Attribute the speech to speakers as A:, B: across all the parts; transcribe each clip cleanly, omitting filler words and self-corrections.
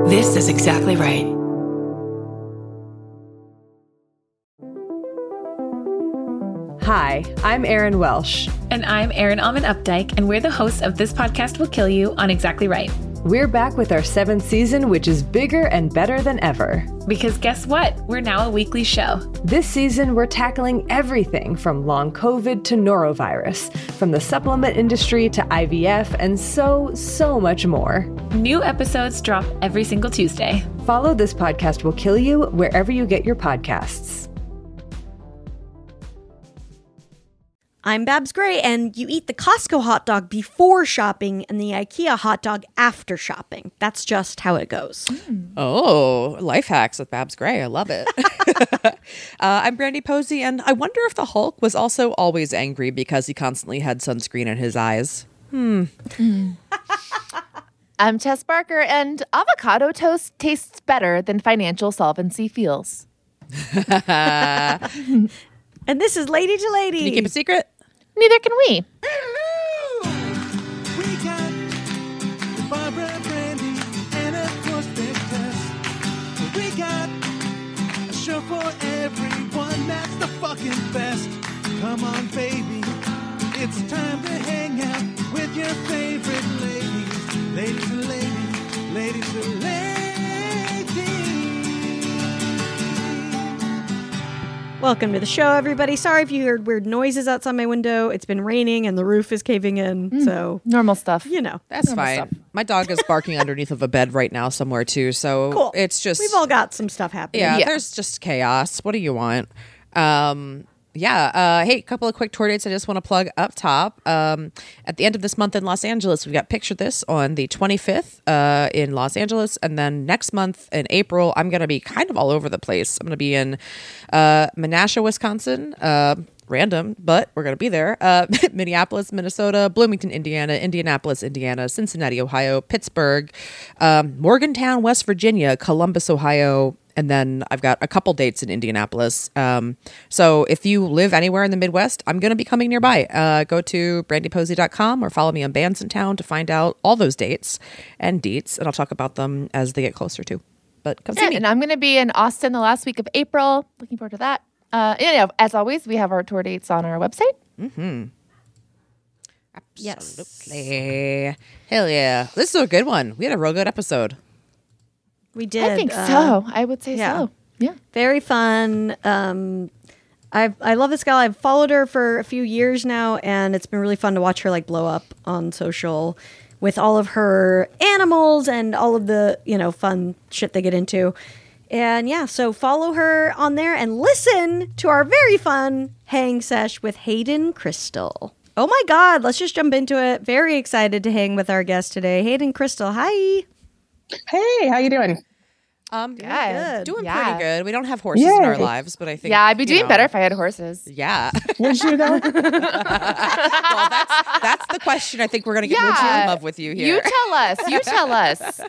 A: This is exactly right.
B: Hi, I'm Erin Welsh.
C: And I'm Erin Alman Updike, and we're the hosts of This Podcast Will Kill You on Exactly Right.
B: We're back with our 7th season, which is bigger and better than ever.
C: Because guess what? We're now a weekly show.
B: This season, we're tackling everything from long COVID to norovirus, from the supplement industry to IVF, and so much more.
C: New episodes drop every single Tuesday.
B: Follow This Podcast Will Kill You wherever you get your podcasts.
D: I'm Babs Gray, and you eat the Costco hot dog before shopping and the IKEA hot dog after shopping. That's just how it goes.
E: Oh, life hacks with Babs Gray. I love it. I'm Brandy Posey, and I wonder if the Hulk was also always angry because he constantly had sunscreen in his eyes.
F: I'm Tess Barker, and avocado toast tastes better than financial solvency feels.
D: And this is Lady to Lady.
E: Can you keep a secret?
F: Neither can we.
G: Hello! We got Barbara, Brandy, and of course Big Tess. We got a show for everyone that's the fucking best. Come on, baby. It's time to hang out with your favorite ladies. Ladies and ladies. Ladies and ladies.
D: Welcome to the show, everybody. Sorry if you heard weird noises outside my window. It's been raining and the roof is caving in, so...
F: Normal stuff.
D: You know.
E: That's fine. My dog is barking underneath of a bed right now somewhere, too, so
D: Cool.
E: it's just...
D: We've all got some stuff happening.
E: Yeah, there's just chaos. What do you want? Hey, a couple of quick tour dates I just want to plug up top. At the end of this month in Los Angeles, we've got Picture This on the 25th in Los Angeles. And then next month in April, I'm going to be kind of all over the place. I'm going to be in Menasha, Wisconsin. Random, but we're going to be there. Minneapolis, Minnesota, Bloomington, Indiana, Indianapolis, Indiana, Cincinnati, Ohio, Pittsburgh, Morgantown, West Virginia, Columbus, Ohio, and then I've got a couple dates in Indianapolis. So if you live anywhere in the Midwest, I'm going to be coming nearby. Go to brandyposey.com or follow me on Bands in Town to find out all those dates and deets, and I'll talk about them as they get closer too. But come see me.
F: And I'm going to be in Austin the last week of April. Looking forward to that. As always, we have our tour dates on our website.
E: Mm-hmm.
D: Yes.
E: Absolutely. Hell yeah. This is a good one. We had a real good episode.
D: We did.
F: I think so. I would say
D: yeah.
F: so. Yeah.
D: Very fun. I love this gal. I've followed her for a few years now, and it's been really fun to watch her like blow up on social with all of her animals and all of the, fun shit they get into. And yeah, so follow her on there and listen to our very fun hang sesh with Hayden Crystal. Oh my God, let's just jump into it. Very excited to hang with our guest today. Hayden Crystal, hi.
H: Hey, how you doing?
F: Good.
E: Doing pretty good. We don't have horses in our lives, but I think
F: I'd be doing better if I had horses.
E: Yeah.
H: Would you though?
E: Well, that's the question I think we're going to get more in love with you here.
F: You tell us.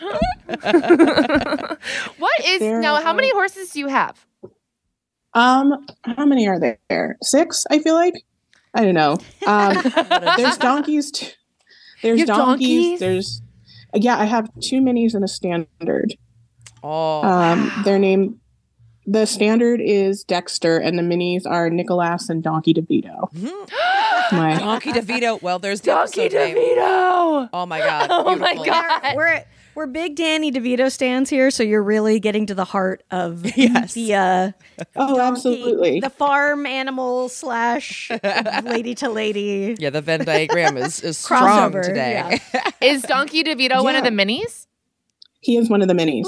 F: What is now? How many horses do you have?
H: How many are there? 6, I feel like. I don't know. There's donkeys. There's donkeys. There's I have 2 minis and a standard.
E: Oh.
H: Their name, the standard is Dexter, and the minis are Nicholas and Donkey DeVito.
E: Donkey DeVito. Well, there's the
F: Donkey
E: episode name.
F: DeVito.
E: Oh my God.
F: Oh my
E: Beautiful.
F: God.
D: We're big Danny DeVito stands here, so you're really getting to the heart of
E: Yes.
D: the donkey,
H: absolutely.
D: the farm animal / lady to lady.
E: Yeah, the Venn diagram is strong
D: Crossover,
E: today.
D: yeah.
F: Is Donkey DeVito one of the minis?
H: He is one of the minis.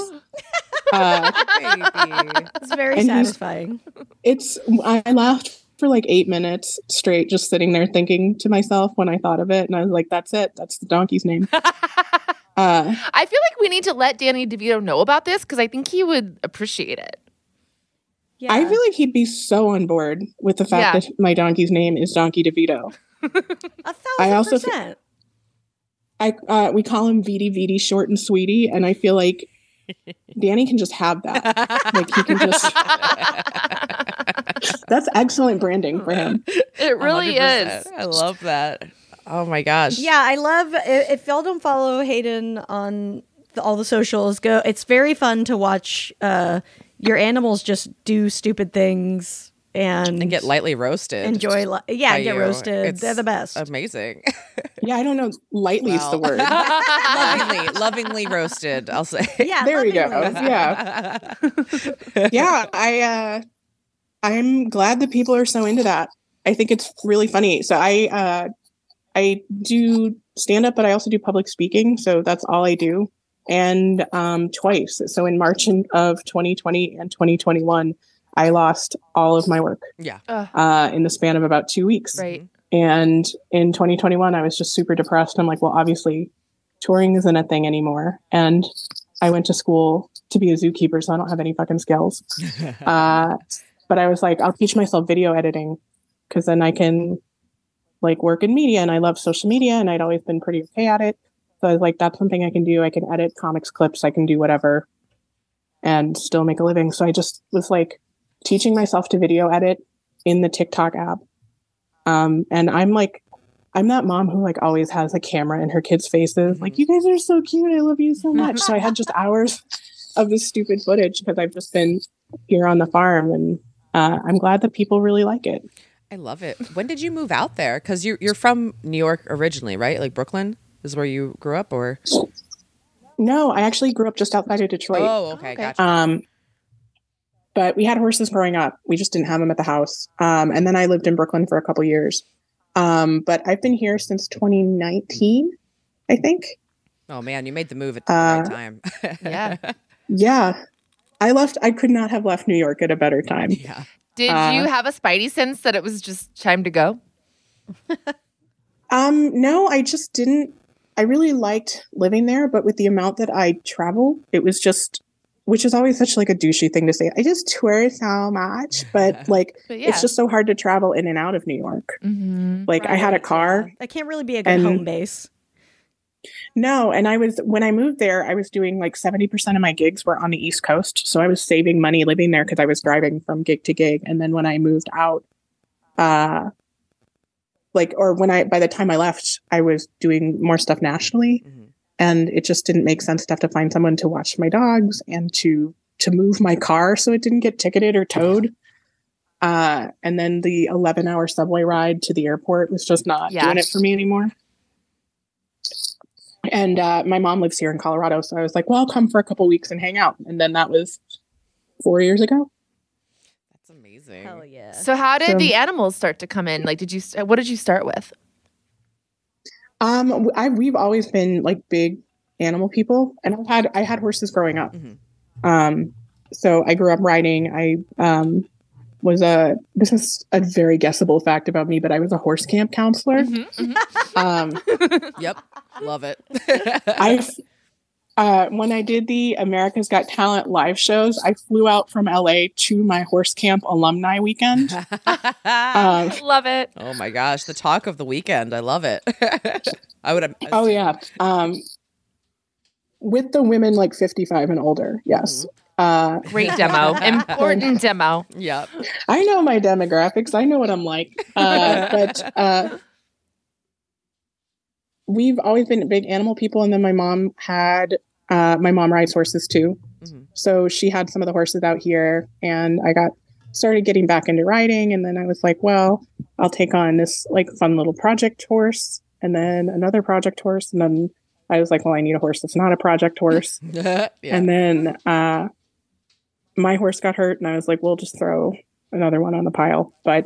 E: Baby.
D: It's very
H: And
D: satisfying.
H: I laughed for like 8 minutes straight, just sitting there thinking to myself when I thought of it, and I was like, "That's it. That's the donkey's name."
F: I feel like we need to let Danny DeVito know about this because I think he would appreciate it.
D: Yeah.
H: I feel like he'd be so on board with the fact that my donkey's name is Donkey DeVito.
D: 1,000%.
H: We call him VD short and sweetie, and I feel like Danny can just have that. Like he can just. That's excellent branding for him.
F: It really
E: 100%.
F: is.
E: I love that. Oh my gosh.
D: Yeah, I love if y'all don't follow Hayden on all the socials. Go. It's very fun to watch your animals just do stupid things and
E: get lightly roasted.
D: Enjoy, get roasted.
E: It's
D: They're the best.
E: Amazing.
H: Yeah, I don't know. Lightly is the word.
E: lovingly roasted, I'll say.
D: Yeah,
H: there we go.
D: roasted.
H: Yeah, yeah. I'm glad that people are so into that. I think it's really funny. So I do stand up, but I also do public speaking. So that's all I do, and twice. So in March of 2020 and 2021. I lost all of my work in the span of about 2 weeks.
F: Right.
H: And in 2021, I was just super depressed. I'm like, well, obviously touring isn't a thing anymore. And I went to school to be a zookeeper, so I don't have any fucking skills. But I was like, I'll teach myself video editing because then I can like work in media, and I love social media, and I'd always been pretty okay at it. So I was like, that's something I can do. I can edit comics clips. I can do whatever and still make a living. So I just was like, teaching myself to video edit in the TikTok app. And I'm that mom who like always has a camera in her kids' faces. Like, you guys are so cute. I love you so much. So I had just hours of this stupid footage because I've just been here on the farm, and I'm glad that people really like it.
E: I love it. When did you move out there? Because you're from New York originally, right? Like Brooklyn is where you grew up, or?
H: No, I actually grew up just outside of Detroit.
E: Oh, okay. Gotcha.
H: But we had horses growing up. We just didn't have them at the house. And then I lived in Brooklyn for a couple years. But I've been here since 2019, I think.
E: Oh, man, you made the move at the right time.
F: Yeah.
H: Yeah. I could not have left New York at a better time.
E: Yeah.
F: Did you have a spidey sense that it was just time to go?
H: No, I just didn't. I really liked living there, but with the amount that I travel, it was just, which is always such like a douchey thing to say. I just tour so much, but like, it's just so hard to travel in and out of New York.
F: Mm-hmm.
H: Like I had a car.
D: That can't really be a good home base.
H: No. And when I moved there, I was doing like 70% of my gigs were on the East Coast. So I was saving money living there because I was driving from gig to gig. And then when I moved out, by the time I left, I was doing more stuff nationally. Mm-hmm. And it just didn't make sense to have to find someone to watch my dogs and to move my car so it didn't get ticketed or towed. And then the 11-hour subway ride to the airport was just not doing it for me anymore. And my mom lives here in Colorado. So I was like, well, I'll come for a couple weeks and hang out. And then that was 4 years ago.
E: That's amazing.
D: Hell yeah.
F: So how did the animals start to come in? Like, what did you start with?
H: We've always been like big animal people, and I had horses growing up. Mm-hmm. So I grew up riding. This is a very guessable fact about me, but I was a horse camp counselor.
F: Mm-hmm, mm-hmm.
E: Yep. Love it.
H: When I did the America's Got Talent live shows, I flew out from LA to my horse camp alumni weekend.
F: Love it.
E: Oh my gosh. The talk of the weekend. I love it.
H: Oh yeah. With the women like 55 and older. Yes.
F: Great demo. Important demo.
E: Yep.
H: I know my demographics. I know what I'm like. But we've always been big animal people. And then my mom rides horses too. Mm-hmm. So she had some of the horses out here, and I started getting back into riding. And then I was like, well, I'll take on this like fun little project horse, and then another project horse. And then I was like, well, I need a horse that's not a project horse. Yeah. And then my horse got hurt, and I was like, we'll just throw another one on the pile. But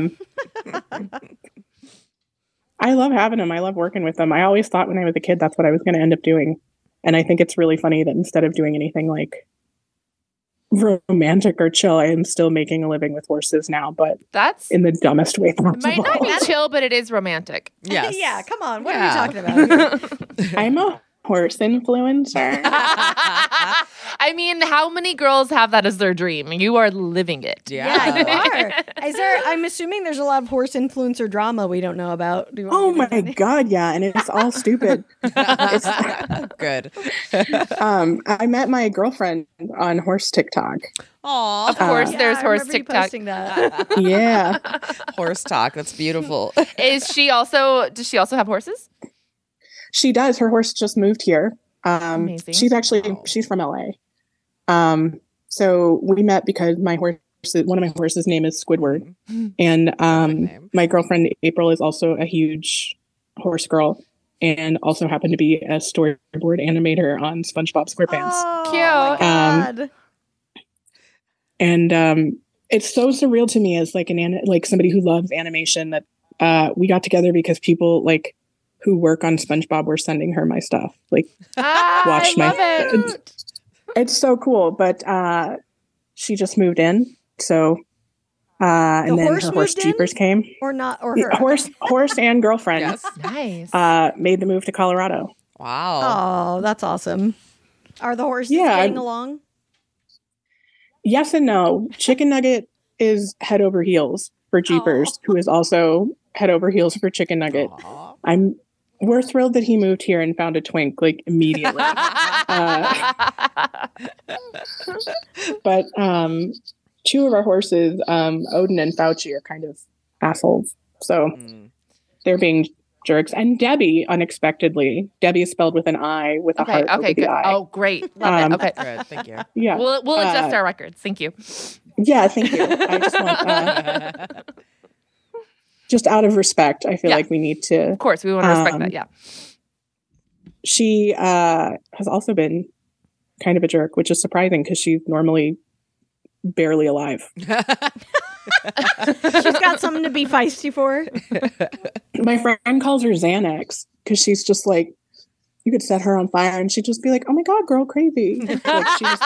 H: I love having them. I love working with them. I always thought when I was a kid, that's what I was going to end up doing. And I think it's really funny that instead of doing anything like romantic or chill, I am still making a living with horses now, but that's in the dumbest way possible.
F: It might not be chill, but it is romantic.
E: Yes.
D: Yeah, come on. What are you talking about?
H: I'm a horse influencer.
F: I mean, how many girls have that as their dream? You are living it.
D: Yeah, you are. I'm assuming there's a lot of horse influencer drama we don't know about.
H: Oh my God, yeah, and it's all stupid.
E: Good.
H: I met my girlfriend on horse TikTok.
E: Aw.
F: Of course, there's horse TikTok.
D: That.
H: Yeah.
E: Horse talk. That's beautiful.
F: Does she also have horses?
H: She does. Her horse just moved here.
F: Amazing.
H: She's from LA. So we met because one of my horses' name is Squidward, and my girlfriend April is also a huge horse girl, and also happened to be a storyboard animator on SpongeBob SquarePants.
D: Oh,
F: Cute.
D: my God.
H: And it's so surreal to me as like like somebody who loves animation that we got together because people like who work on SpongeBob were sending her my stuff. Like, watch
F: I love it.
H: It's so cool. But she just moved in, so and then her horse Jeepers came,
D: or not, or
H: Yeah,
D: her
H: horse and girlfriend.
E: Yes.
F: Nice.
H: Made the move to Colorado.
E: Wow.
D: Oh, that's awesome. Are the horses
H: Yeah,
D: getting along?
H: Yes and no. Chicken Nugget is head over heels for Jeepers, who is also head over heels for Chicken Nugget. We're thrilled that he moved here and found a twink like immediately. But two of our horses, Odin and Fauci, are kind of assholes. So they're being jerks. And Debbie, unexpectedly, Debbie is spelled with an I with a heart over the
F: good.
H: I.
F: Oh, great. Love it. Okay.
E: Good. Thank you.
H: Yeah.
F: We'll adjust our records. Thank you.
H: Yeah, thank you. I just want, just out of respect, I feel like we need to.
F: Of course, we want to respect that. Yeah.
H: She has also been kind of a jerk, which is surprising because she's normally barely alive.
D: She's got something to be feisty for.
H: My friend calls her Xanax because she's just like, you could set her on fire and she'd just be like, oh my God, girl, crazy. Like,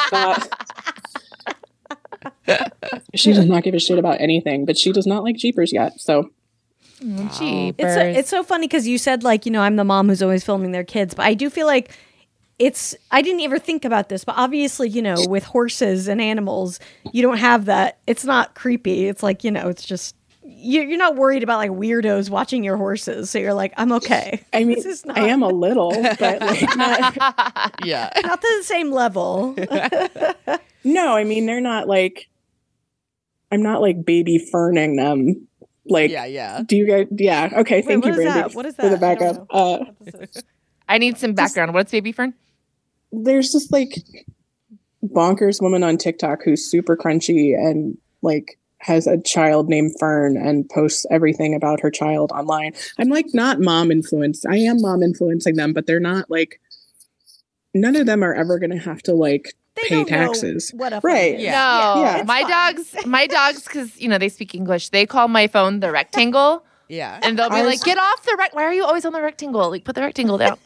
H: she does not give a shit about anything, but she does not like Jeepers yet. So
F: Jeepers.
D: It's so funny because you said like, I'm the mom who's always filming their kids, but I do feel like I didn't ever think about this, but obviously, with horses and animals, you don't have that. It's not creepy. It's like, it's just, you're not worried about like weirdos watching your horses. So you're like, I'm okay.
H: I mean, I am a little, but like not
D: to the same level.
H: No, I mean, they're not like, I'm not like baby ferning them. Like, do you guys, okay. Thank you, Brandy.
D: What is that?
H: For the backup.
F: I need some background. What's baby fern?
H: There's just like bonkers woman on TikTok who's super crunchy and like has a child named Fern and posts everything about her child online. I'm like not mom influenced. I am mom influencing them, but they're not like, none of them are ever going to have to like pay taxes.
D: Right.
F: No. My dogs, because, they speak English, they call my phone the rectangle.
E: Yeah.
F: And they'll be like, get off the why are you always on the rectangle? Like, put the rectangle down.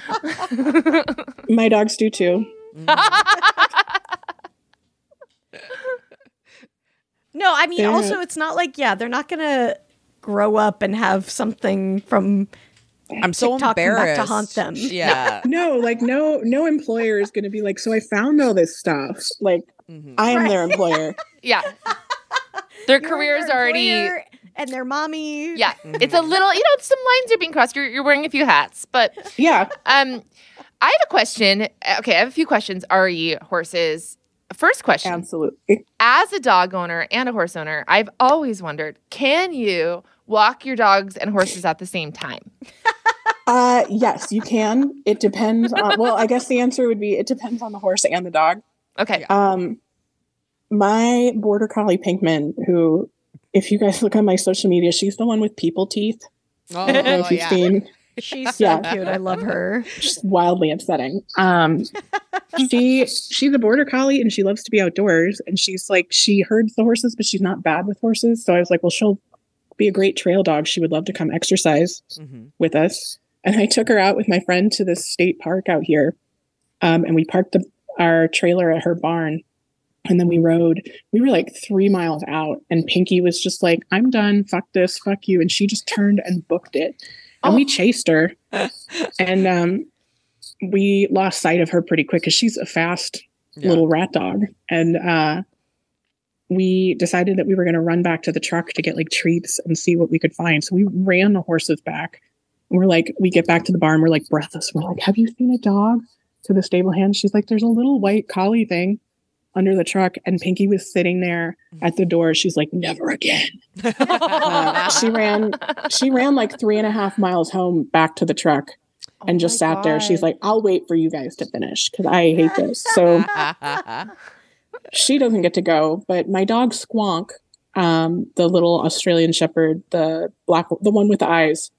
H: My dogs do too.
D: No, I mean, also, it's not like, they're not going to grow up and have something from
E: I'm so
D: TikTok
E: embarrassed
D: come back to haunt them.
E: Yeah.
H: No, like no employer is going to be like, so I found all this stuff. Like, I am their employer.
F: Yeah. Their career is already...
D: And their mommy.
F: Yeah. It's a little, some lines are being crossed. You're wearing a few hats. But
H: yeah.
F: I have a question. Okay, I have a few questions. Ari, horses. First question.
H: Absolutely.
F: As a dog owner and a horse owner, I've always wondered, can you walk your dogs and horses at the same time?
H: Yes, you can. It depends on, well, I guess the answer would be it depends on the horse and the dog.
F: Okay.
H: My border collie Pinkman, who, if you guys look on my social media, she's the one with people teeth. I don't know if you've seen.
D: She's so cute. I love her.
H: She's wildly upsetting. She's a border collie and she loves to be outdoors. And she's like, she herds the horses, but she's not bad with horses. So I was like, well, she'll be a great trail dog. She would love to come exercise with us. And I took her out with my friend to this state park out here. And we parked our trailer at her barn. And then we rode. We were like 3 miles out. And Pinky was just like, I'm done. Fuck this. Fuck you. And she just turned and booked it. And we chased her. And we lost sight of her pretty quick because she's a fast little rat dog. And we decided that we were going to run back to the truck to get like treats and see what we could find. So we ran the horses back. And we're like, we get back to the barn. We're like breathless. We're like, have you seen a dog? To the stable hand. She's like, there's a little white collie thing under the truck. And Pinky was sitting there at the door. She's like, never again. She ran like 3.5 miles home back to the truck. and just sat there. She's like, I'll wait for you guys to finish because I hate this. So she doesn't get to go, but my dog Squonk, the little Australian Shepherd, the one with the eyes,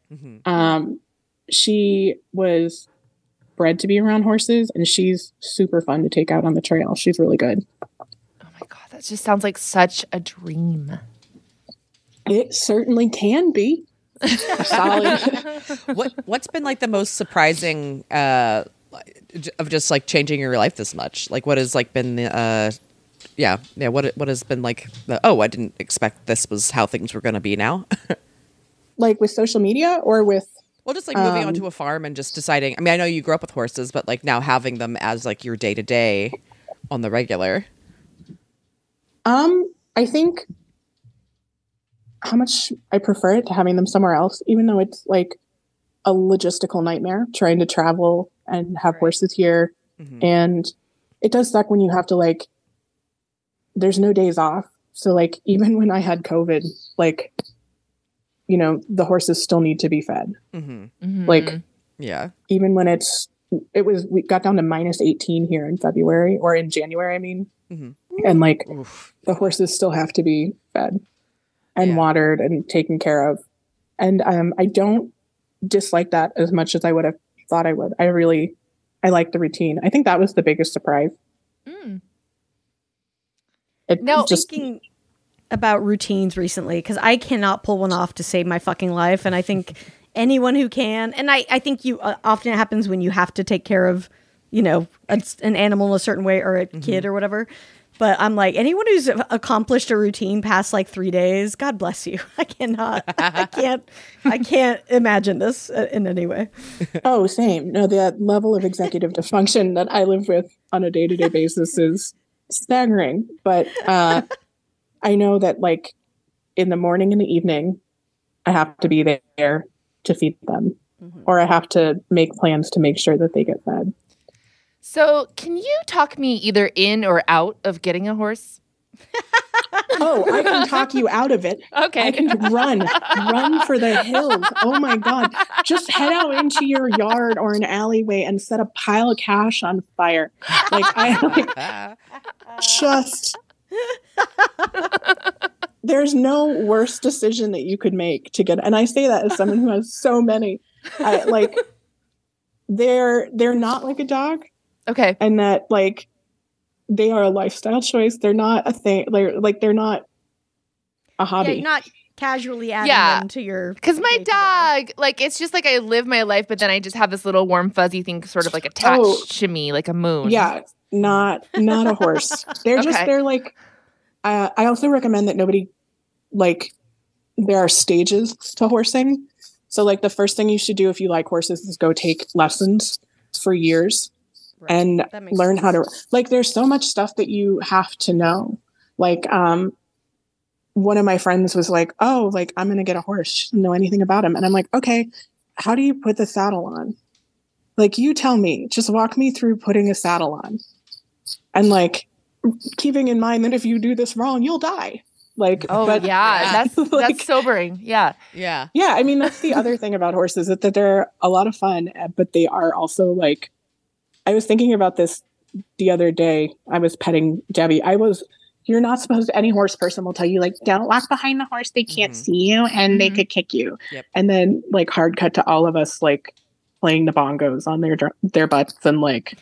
H: she was bred to be around horses, and she's super fun to take out on the trail. She's really good.
F: Oh my God, that just sounds like such a dream.
H: It certainly can be. Solid.
E: What's been like the most surprising of just like changing your life this much? Like what has like been the what has been like the I didn't expect this was how things were going to be now.
H: Like with social media or with
E: just like moving onto a farm and just deciding. I mean, I know you grew up with horses, but like now having them as like your day to day on the regular.
H: I think how much I prefer it to having them somewhere else, even though it's like a logistical nightmare trying to travel and have horses here. And it does suck when you have to like, there's no days off. So like, even when I had COVID, like, you know, the horses still need to be fed. Like,
E: yeah,
H: even when we got down to -18 here in February or in January, I mean, and like the horses still have to be fed and watered and taken care of. And I don't dislike that as much as I would have thought I would. I like the routine. I think that was the biggest surprise.
D: Thinking about routines recently, because I cannot pull one off to save my fucking life. And I think anyone who can, and I think you often it happens when you have to take care of, you know, an animal in a certain way or a kid or whatever. But I'm like, anyone who's accomplished a routine past like 3 days, God bless you. I can't imagine this in any way.
H: Oh, same. No, the level of executive dysfunction that I live with on a day-to-day basis is staggering. But I know that like in the morning and the evening, I have to be there to feed them, or I have to make plans to make sure that they get fed.
F: So can you talk me either in or out of getting a horse?
H: Oh, I can talk you out of it.
F: Okay.
H: I can run for the hills. Oh my God. Just head out into your yard or an alleyway and set a pile of cash on fire. There's no worse decision that you could make to get, and I say that as someone who has so many. They're not like a dog.
F: Okay.
H: And that like they are a lifestyle choice. They're not a thing. They're not a hobby.
D: Yeah, you're not casually adding them to your.
F: Because my dog, like, it's just like I live my life, but then I just have this little warm fuzzy thing sort of like attached to me, like a moon.
H: Yeah, not a horse. They're just they're like. I also recommend that nobody like. There are stages to horsing, so like the first thing you should do if you like horses is go take lessons for years. Right. And learn how to, like, there's so much stuff that you have to know. Like, one of my friends was like, oh, like, I'm going to get a horse. She doesn't know anything about him. And I'm like, okay, how do you put the saddle on? Like, you tell me, just walk me through putting a saddle on. And like, keeping in mind that if you do this wrong, you'll die. Like,
F: that's sobering. Yeah.
H: I mean, that's the other thing about horses, that they're a lot of fun, but they are also like, I was thinking about this the other day. I was petting Debbie. You're not supposed to, any horse person will tell you, like, don't walk behind the horse. They can't see you and they could kick you. Yep. And then like hard cut to all of us, like playing the bongos on their butts. And like,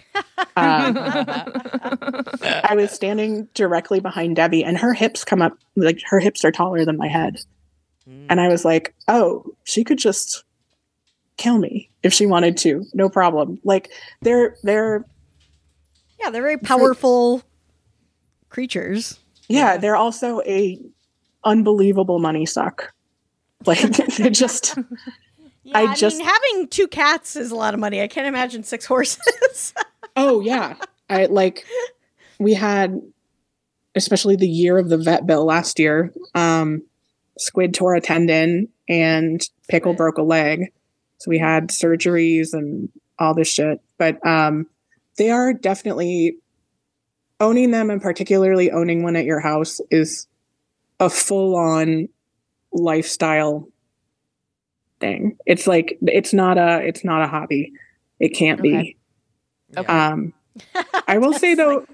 H: I was standing directly behind Debbie and her hips come up, like her hips are taller than my head. And I was like, oh, she could just kill me if she wanted to, no problem. Like they're very
D: powerful creatures.
H: Yeah, they're also a unbelievable money suck. Like they just
D: I mean, having 2 cats is a lot of money. I can't imagine 6 horses.
H: Oh yeah. We had, especially the year of the vet bill last year, Squid tore a tendon and Pickle broke a leg. So we had surgeries and all this shit. But they are definitely, owning them, and particularly owning one at your house, is a full-on lifestyle thing. It's like, it's not a hobby. it can't be.
F: Okay.
H: I will say though,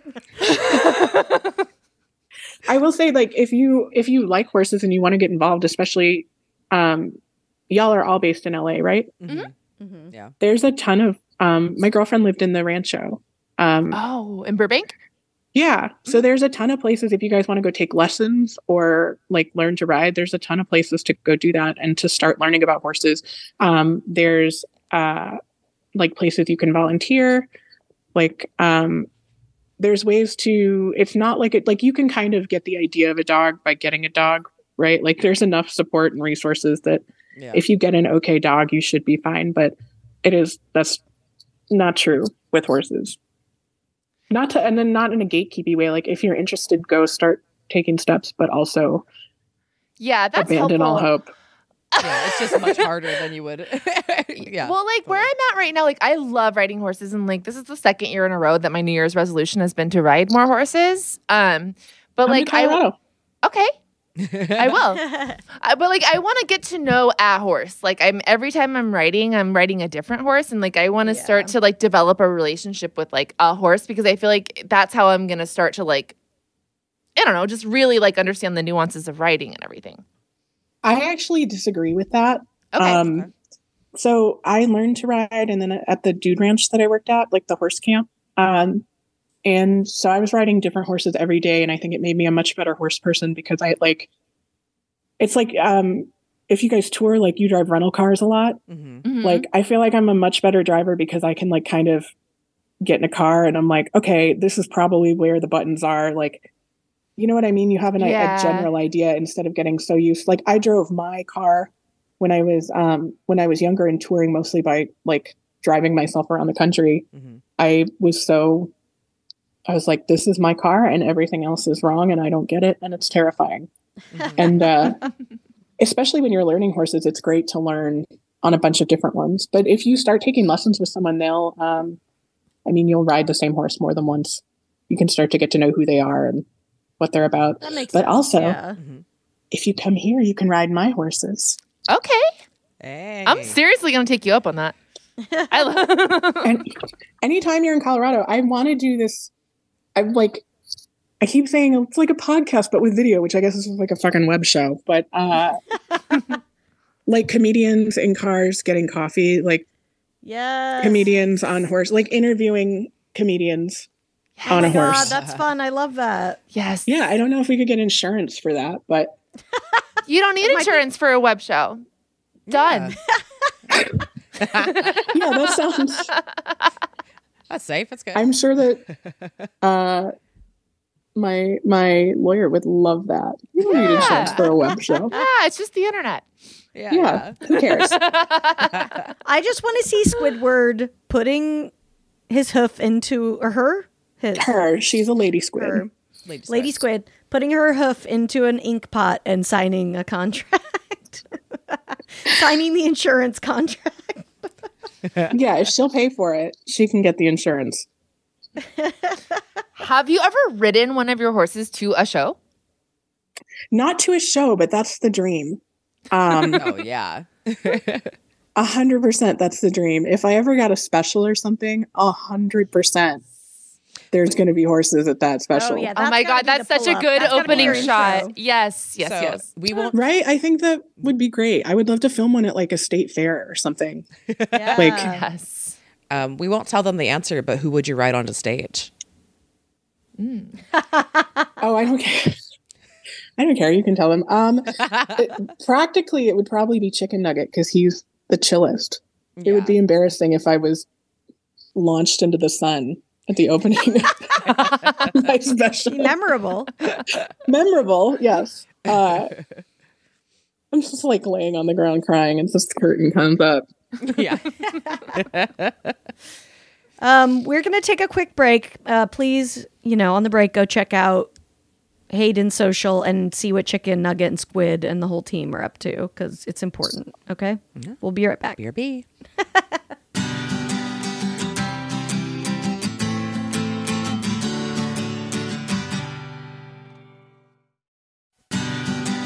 H: I will say like if you like horses and you want to get involved, especially, y'all are all based in LA, right?
E: Yeah.
H: There's a ton of my girlfriend lived in the Rancho.
F: In Burbank?
H: Yeah. So there's a ton of places if you guys want to go take lessons or like learn to ride, there's a ton of places to go do that and to start learning about horses. There's like places you can volunteer. Like there's ways to, it's not like it, like you can kind of get the idea of a dog by getting a dog, right? Like there's enough support and resources that if you get an okay dog, you should be fine. But that's not true with horses. And then not in a gatekeepy way. Like if you're interested, go start taking steps, but also
F: that's
H: abandon
F: helpful.
H: all hope.
E: Yeah, it's just much harder than you would. Yeah.
F: Well, like where I'm at right now, like I love riding horses, and like this is the second year in a row that my New Year's resolution has been to ride more horses. But like
H: Colorado.
F: Okay. I will. But like I want to get to know a horse. Like every time I'm riding a different horse, and like I want to start to like develop a relationship with like a horse, because I feel like that's how I'm gonna start to like, I don't know, just really like understand the nuances of riding and everything.
H: I actually disagree with that.
F: Okay.
H: So I learned to ride, and then at the Dude Ranch that I worked at, like the horse camp. And so I was riding different horses every day, and I think it made me a much better horse person because it's like if you guys tour, like you drive rental cars a lot. Like I feel like I'm a much better driver because I can like kind of get in a car and I'm like, okay, this is probably where the buttons are. Like, you know what I mean? You have a general idea instead of getting so used. Like I drove my car when I was younger and touring mostly by like driving myself around the country. I was like, this is my car and everything else is wrong and I don't get it and it's terrifying. And especially when you're learning horses, it's great to learn on a bunch of different ones. But if you start taking lessons with someone, you'll ride the same horse more than once. You can start to get to know who they are and what they're about.
D: That makes
H: but
D: sense.
H: also, if you come here, you can ride my horses.
F: Okay.
E: Hey.
F: I'm seriously gonna take you up on that.
H: And anytime you're in Colorado, I want to do this. I keep saying it's like a podcast, but with video, which I guess is like a fucking web show. But like comedians in cars getting coffee, like comedians on horse, like interviewing comedians on a horse.
D: God, that's fun. I love that.
F: Yes.
H: Yeah, I don't know if we could get insurance for that, but
F: You don't need insurance for a web show. Done.
H: yeah, that sounds.
E: That's safe. That's good.
H: I'm sure that my lawyer would love that. You don't need insurance for a web show.
F: Yeah, it's just the internet.
H: Yeah, who cares?
D: I just want to see Squidward putting his hoof into her.
H: She's a lady squid.
D: Lady Squid putting her hoof into an ink pot and signing a contract. Signing the insurance contract.
H: Yeah, if she'll pay for it, she can get the insurance.
F: Have you ever ridden one of your horses to a show?
H: Not to a show, but that's the dream.
E: Oh, yeah.
H: 100% that's the dream. If I ever got a special or something, 100% there's going to be horses at that special.
D: Oh, yeah,
F: Oh my God, that's such a good opening shot. Yes.
E: So we won't.
H: Right? I think that would be great. I would love to film one at like a state fair or something.
D: Yeah.
H: Like,
F: Yes.
E: We won't tell them the answer, but who would you ride onto stage?
H: oh, I don't care. I don't care. You can tell them. Practically, it would probably be Chicken Nugget because he's the chillest. It would be embarrassing if I was launched into the sun at the opening of my special.
D: Memorable.
H: Memorable, yes. I'm just like laying on the ground crying and just the curtain comes up.
E: Yeah.
D: We're going to take a quick break. Please, on the break, go check out Hayden's social and see what Chicken Nugget and Squid and the whole team are up to because it's important. Okay? Mm-hmm. We'll be right back.
E: BRB.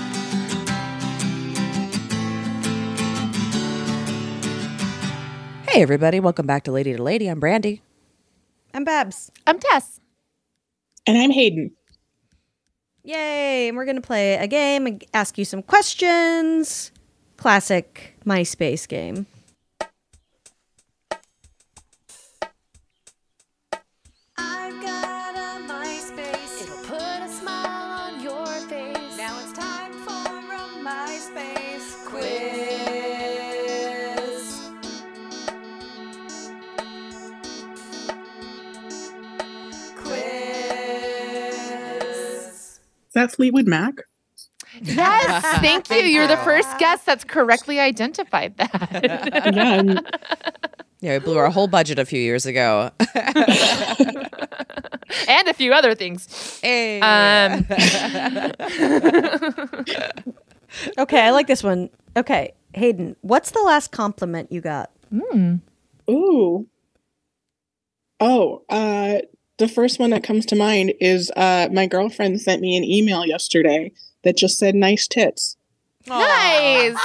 E: Hey, Hey, everybody. Welcome back to Lady to Lady. I'm Brandy.
D: I'm Babs.
F: I'm Tess.
H: And I'm Hayden.
D: Yay! And we're gonna play a game and ask you some questions. Classic MySpace game.
A: I've got a MySpace. It'll put a smile on your face. Now it's time for a MySpace quiz.
H: Is that Fleetwood Mac?
F: Yes, thank you. You're the first guest that's correctly identified that.
H: Yeah.
E: Yeah, we blew our whole budget a few years ago.
F: And a few other things.
E: Hey.
D: Okay, I like this one. Okay, Hayden, what's the last compliment you got?
H: Ooh. Oh, the first one that comes to mind is my girlfriend sent me an email yesterday that just said nice tits.
F: Nice.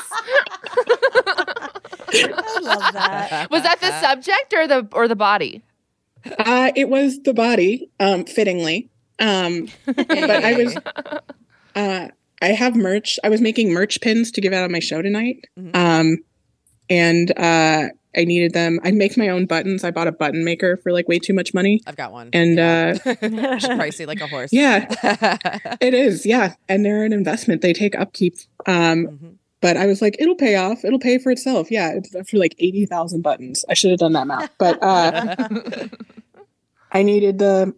D: I love that.
F: Was that the subject or the body?
H: It was the body, fittingly. But I was I have merch. I was making merch pins to give out on my show tonight. And I needed them. I make my own buttons. I bought a button maker for like way too much money.
E: I've got one.
H: And
E: It's pricey like a horse.
H: yeah, it is. Yeah. And they're an investment. They take upkeep. But I was like, it'll pay off. It'll pay for itself. Yeah. It's for like 80,000 buttons. I should have done that math. But I needed the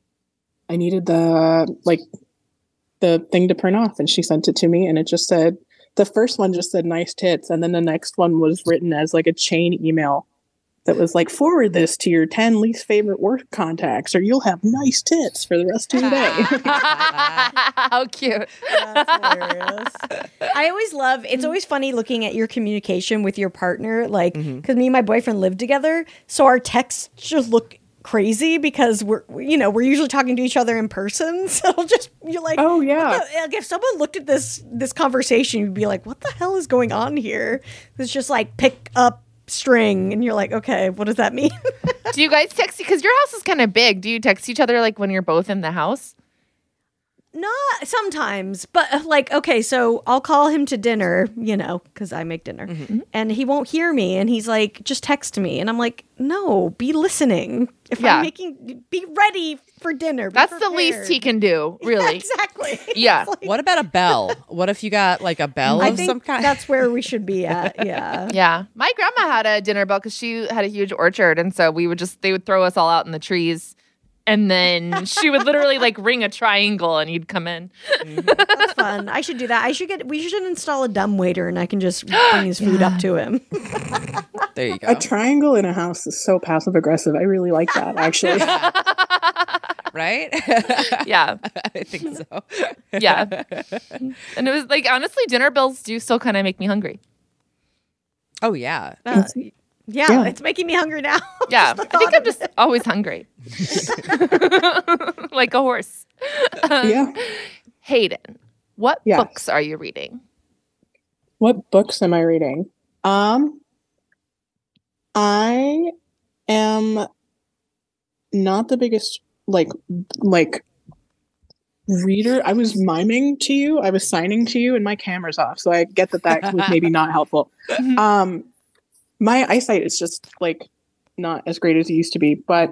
H: like the thing to print off, and she sent it to me, and it just said, the first one just said nice tits, and then the next one was written as like a chain email that was like, forward this to your 10 least favorite work contacts or you'll have nice tits for the rest of your day.
F: How cute.
D: That's hilarious. I always love, it's always funny looking at your communication with your partner, like, because me and my boyfriend live together, so our texts just look crazy because we're usually talking to each other in person. So you're like,
H: oh yeah.
D: Like if someone looked at this conversation, you'd be like, what the hell is going on here? It's just like pick up string, and you're like, okay, what does that mean?
F: Do you guys text? Because your house is kind of big. Do you text each other like when you're both in the house?
D: Not sometimes, but like, okay, so I'll call him to dinner, because I make dinner, and he won't hear me, and he's like, just text me, and I'm like, no, be listening. Be ready for dinner.
F: That's the least he can do, really.
D: Yeah, exactly.
F: Yeah.
D: Like,
E: What about a bell? What if you got like a bell
D: I
E: of
D: think
E: some kind?
D: that's where we should be at. Yeah.
F: Yeah. My grandma had a dinner bell because she had a huge orchard, and so they would throw us all out in the trees. And then she would literally like ring a triangle and you'd come in.
D: That's fun. I should do that. We should install a dumbwaiter and I can just bring his food up to him.
E: There you go.
H: A triangle in a house is so passive aggressive. I really like that, actually.
E: Right?
F: Yeah.
E: I think so.
F: Yeah. And it was like, honestly, dinner bells do still kind of make me hungry.
E: Oh, yeah.
D: Yeah, it's making me hungry now.
F: Yeah. I think I'm just always hungry. Like a horse.
H: Yeah.
F: Hayden, what
H: Yes.
F: books are you reading?
H: What books am I reading? I am not the biggest like reader. I was miming to you. I was signing to you, and my camera's off, so I get that was maybe not helpful. My eyesight is just like not as great as it used to be, but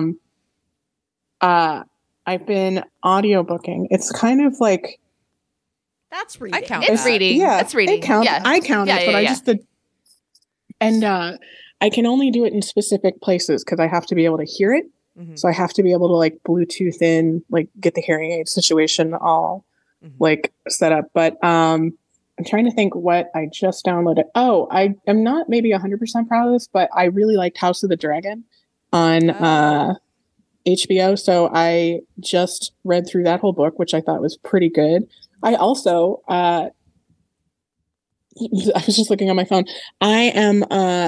H: I've been audiobooking. It's kind of like
D: That's reading.
E: I count
F: It's
E: that.
F: reading.
H: Yeah,
F: It's reading.
H: It counts.
F: Yeah.
H: I count
F: Yeah,
H: it, but
F: yeah,
H: I
F: yeah.
H: just did. And I can only do it in specific places because I have to be able to hear it. So I have to be able to like Bluetooth in, like get the hearing aid situation all like set up. But I'm trying to think what I just downloaded. Oh, I am not maybe 100% proud of this, but I really liked House of the Dragon on HBO. So I just read through that whole book, which I thought was pretty good. I also, I was just looking on my phone. I am,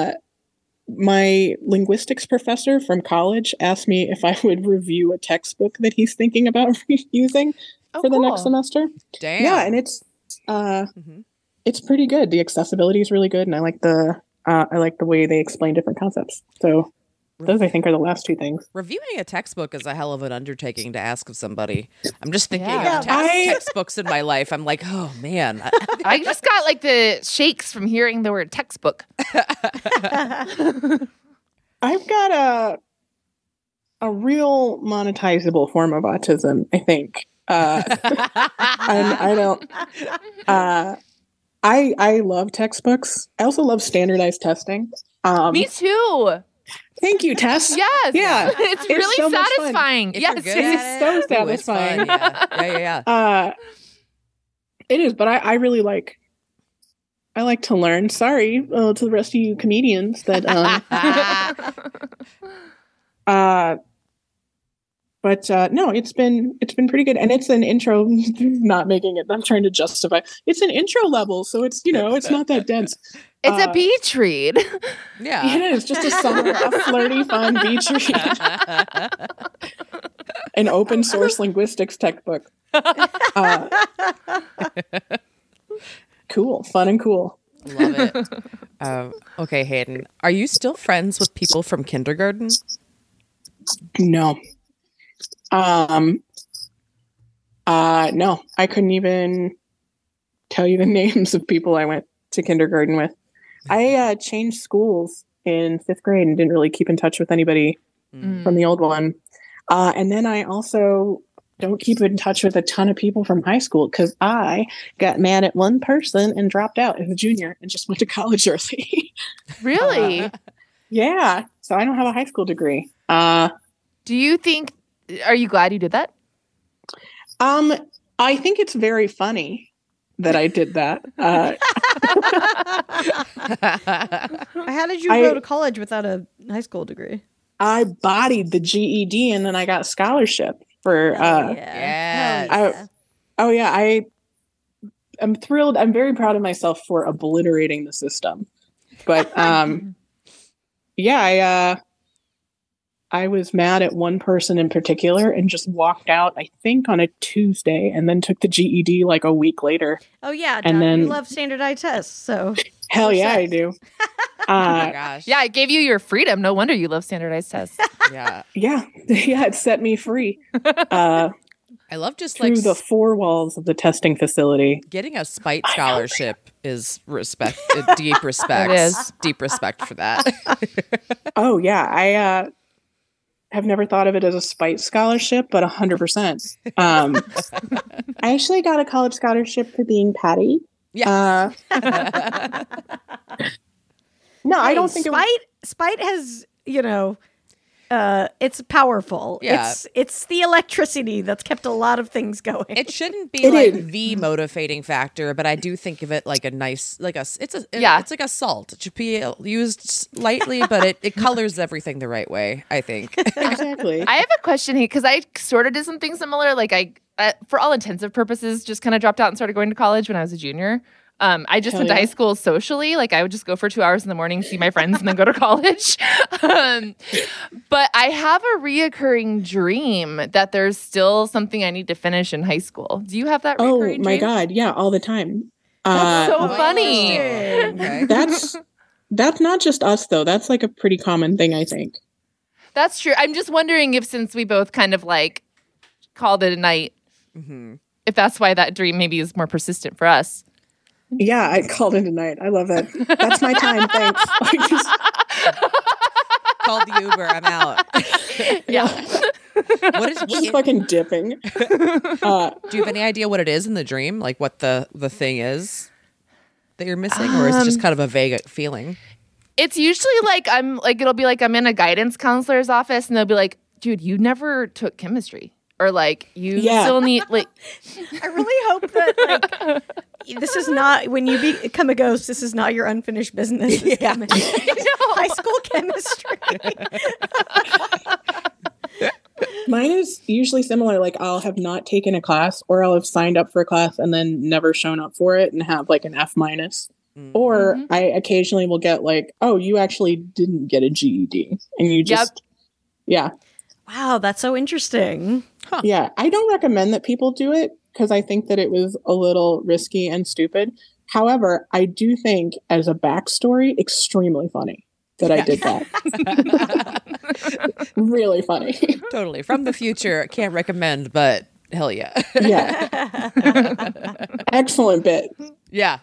H: my linguistics professor from college asked me if I would review a textbook that he's thinking about using for the next semester.
E: Damn.
H: Yeah, and it's pretty good. The accessibility is really good, and I like the I like the way they explain different concepts. So those, I think, are the last two things.
E: Reviewing a textbook is a hell of an undertaking to ask of somebody. I'm just thinking
F: Yeah.
E: of textbooks in my life. I'm like, oh man.
F: I just got like the shakes from hearing the word textbook.
H: I've got a real monetizable form of autism, I think. I don't. I love textbooks. I also love standardized testing.
F: Me too.
H: Thank you, Tess.
F: Yes.
H: Yeah.
F: It's really
H: so much fun.
F: satisfying.
E: If
F: Yes.
E: you're good
H: It's
E: at
H: so
E: it, ooh, it's
H: satisfying.
E: fun. Yeah.
H: It is, but I really like. I like to learn. Sorry to the rest of you comedians that. But no, it's been pretty good, and it's an intro. Not making it. I'm trying to justify. It's an intro level, so it's it's not that dense.
F: It's a beach read.
E: Yeah.
H: It is just a flirty, fun beach read. An open source linguistics textbook. Cool, fun and cool.
E: Love it. Okay, Hayden, are you still friends with people from kindergarten?
H: No. No, I couldn't even tell you the names of people I went to kindergarten with. I changed schools in 5th grade and didn't really keep in touch with anybody from the old one. And then I also don't keep in touch with a ton of people from high school because I got mad at one person and dropped out as a junior and just went to college early.
F: Really?
H: Yeah. So I don't have a high school degree.
F: Do you think, are you glad you did that?
H: I think it's very funny that I did that.
D: How did you go to college without a high school degree?
H: I bodied the GED and then I got a scholarship for.
E: Yes.
H: I'm thrilled. I'm very proud of myself for obliterating the system. But I was mad at one person in particular and just walked out, I think, on a Tuesday and then took the GED like a week later.
D: Oh, yeah.
H: And then
D: you love standardized tests. So
H: hell yeah, I do.
E: Oh my gosh.
F: Yeah, it gave you your freedom. No wonder you love standardized tests.
E: Yeah.
H: Yeah. It set me free.
E: I love just
H: Through the four walls of the testing facility.
E: Getting a spite scholarship is deep respect.
F: It is.
E: Deep respect for that.
H: Oh, yeah. I have never thought of it as a spite scholarship, but 100%. I actually got a college scholarship for being Patty.
E: Yeah.
H: No, I don't think
D: Spite has, it's powerful.
E: Yeah.
D: It's the electricity that's kept a lot of things going.
E: It shouldn't be the motivating factor, but I do think of it like a nice, it's like a salt. It should be used lightly, but it colors everything the right way, I think.
H: Exactly.
F: I have a question here because I sort of did something similar. Like I, for all intensive purposes, just kind of dropped out and started going to college when I was a junior. I just went to high school socially. Like I would just go for 2 hours in the morning, see my friends, and then go to college. But I have a reoccurring dream that there's still something I need to finish in high school. Do you have that reoccurring dream?
H: Oh my God. Yeah, all the time.
F: That's so funny.
E: Okay.
H: That's not just us though. That's like a pretty common thing, I think.
F: That's true. I'm just wondering if since we both kind of like called it a night, if that's why that dream maybe is more persistent for us.
H: Yeah, I called in tonight. I love that. That's my time. Thanks.
E: Called the Uber. I'm out.
F: Yeah.
E: What is
H: just fucking dipping.
E: Do you have any idea what it is in the dream? Like what the thing is that you're missing, or is it just kind of a vague feeling?
F: It's usually like it'll be like I'm in a guidance counselor's office and they'll be like, dude, you never took chemistry. Or like you still need like
D: I really hope that like this is not when you become a ghost, this is not your unfinished business.
E: Yeah.
D: High school chemistry.
H: Mine is usually similar. Like I'll have not taken a class or I'll have signed up for a class and then never shown up for it and have like an F-. Or I occasionally will get like, oh, you actually didn't get a GED. And you just, yeah.
D: Wow, that's so interesting.
E: Huh.
H: Yeah, I don't recommend that people do it because I think that it was a little risky and stupid. However, I do think as a backstory, extremely funny that I did that. Really funny.
E: Totally. From the future, can't recommend, but hell yeah.
H: Yeah. Excellent bit.
E: Yeah.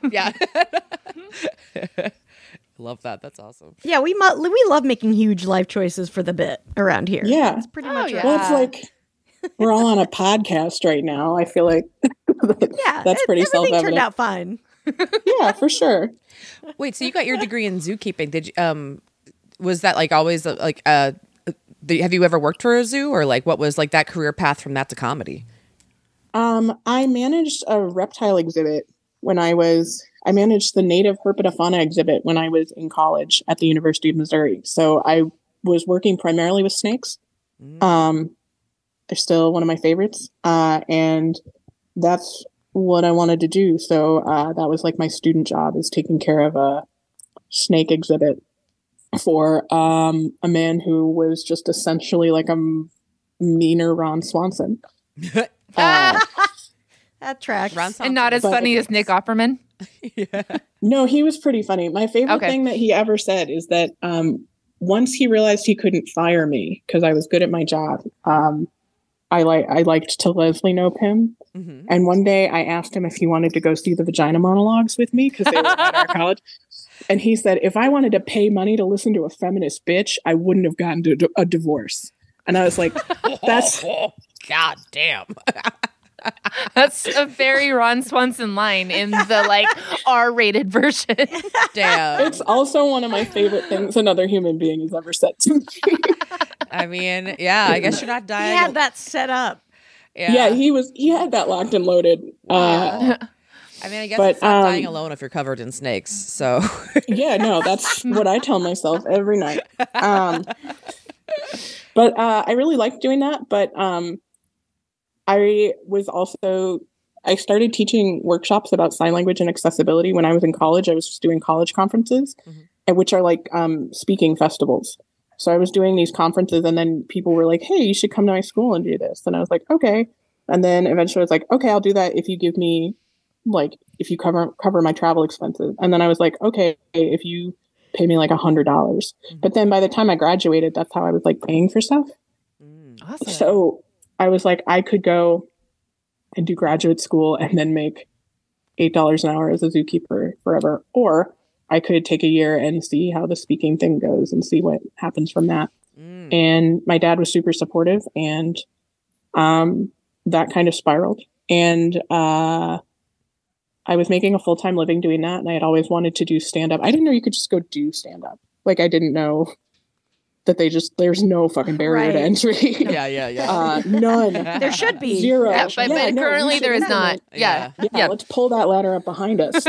E: Love that. That's awesome.
D: Yeah, we love making huge life choices for the bit around here.
H: Yeah.
D: It's pretty much
F: yeah.
H: Well, it's like we're all on a podcast right now. I feel like that's pretty
D: everything
H: self-evident.
D: turned out fine.
H: Yeah, for sure.
E: Wait, so you got your degree in zookeeping? Did you, was that like always have you ever worked for a zoo, or like what was like that career path from that to comedy?
H: I managed a reptile exhibit when I managed the native herpetofauna exhibit when I was in college at the University of Missouri. So I was working primarily with snakes. They're still one of my favorites. And that's what I wanted to do. So that was like my student job, is taking care of a snake exhibit for a man who was just essentially like a meaner Ron Swanson.
D: That tracks.
F: And not as funny as Nick Offerman.
H: No, he was pretty funny. My favorite
F: Okay.
H: thing that he ever said is that once he realized he couldn't fire me because I was good at my job, I liked to Leslie Knope him.
E: Mm-hmm.
H: And one day I asked him if he wanted to go see the vagina monologues with me because they were at our college. And he said, if I wanted to pay money to listen to a feminist bitch, I wouldn't have gotten a divorce. And I was like, that's...
E: God damn.
F: That's a very Ron Swanson line in the like R-rated version.
E: Damn.
H: It's also one of my favorite things another human being has ever said to me.
E: I mean, yeah, I guess you're not
D: He
E: dying.
D: had that set up.
H: Yeah, he had that locked and loaded.
E: I mean, I guess
H: But,
E: it's not dying alone if you're covered in snakes. So
H: Yeah, no, that's what I tell myself every night. But I really liked doing that. But I started teaching workshops about sign language and accessibility when I was in college. I was just doing college conferences, which are like speaking festivals. So I was doing these conferences, and then people were like, hey, you should come to my school and do this. And I was like, okay. And then eventually I was like, okay, I'll do that if you give me, like, if you cover my travel expenses. And then I was like, okay, if you pay me like $100. But then by the time I graduated, that's how I was like paying for stuff.
F: Awesome.
H: So I was like, I could go and do graduate school and then make $8 an hour as a zookeeper forever. Or I could take a year and see how the speaking thing goes and see what happens from that. And my dad was super supportive, and that kind of spiraled. And I was making a full-time living doing that, and I had always wanted to do stand-up. I didn't know you could just go do stand-up. Like, I didn't know that there's no fucking barrier to
D: Right.
H: entry.
E: Yeah.
H: None.
D: There should be.
H: Zero.
F: Yeah, but
H: no,
F: currently
H: we
F: there is
H: should
F: not.
H: implement.
F: Yeah.
H: Yeah, let's pull that ladder up behind us.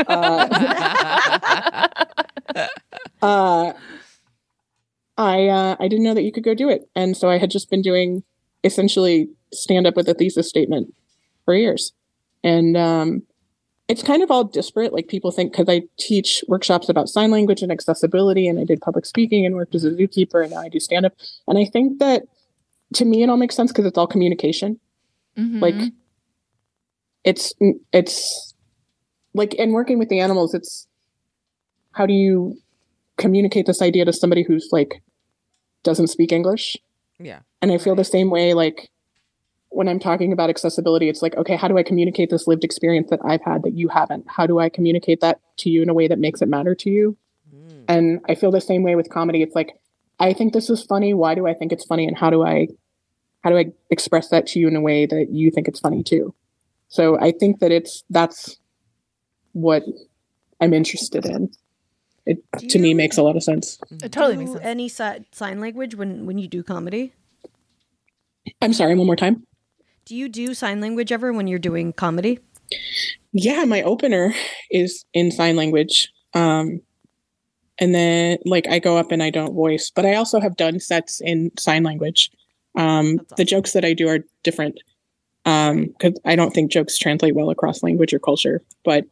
H: I didn't know that you could go do it, and so I had just been doing essentially stand up with a thesis statement for years, and it's kind of all disparate. Like, people think because I teach workshops about sign language and accessibility, and I did public speaking and worked as a zookeeper, and now I do stand up, and I think that to me it all makes sense because it's all communication. Like, it's like, in working with the animals, it's how do you communicate this idea to somebody who's like doesn't speak English?
E: Yeah.
H: And I feel the same way, like, when I'm talking about accessibility, it's like, okay, how do I communicate this lived experience that I've had that you haven't? How do I communicate that to you in a way that makes it matter to you? And I feel the same way with comedy. It's like, I think this is funny. Why do I think it's funny? And how do I express that to you in a way that you think it's funny too? So I think that that's what I'm interested in. It, to me, makes a lot of sense.
F: It totally
D: Do
F: makes sense.
D: any sign language when you do comedy?
H: I'm sorry, one more time.
D: Do you do sign language ever when you're doing comedy?
H: Yeah, my opener is in sign language. And then, like, I go up and I don't voice, but I also have done sets in sign language. The jokes that I do are different because I don't think jokes translate well across language or culture. But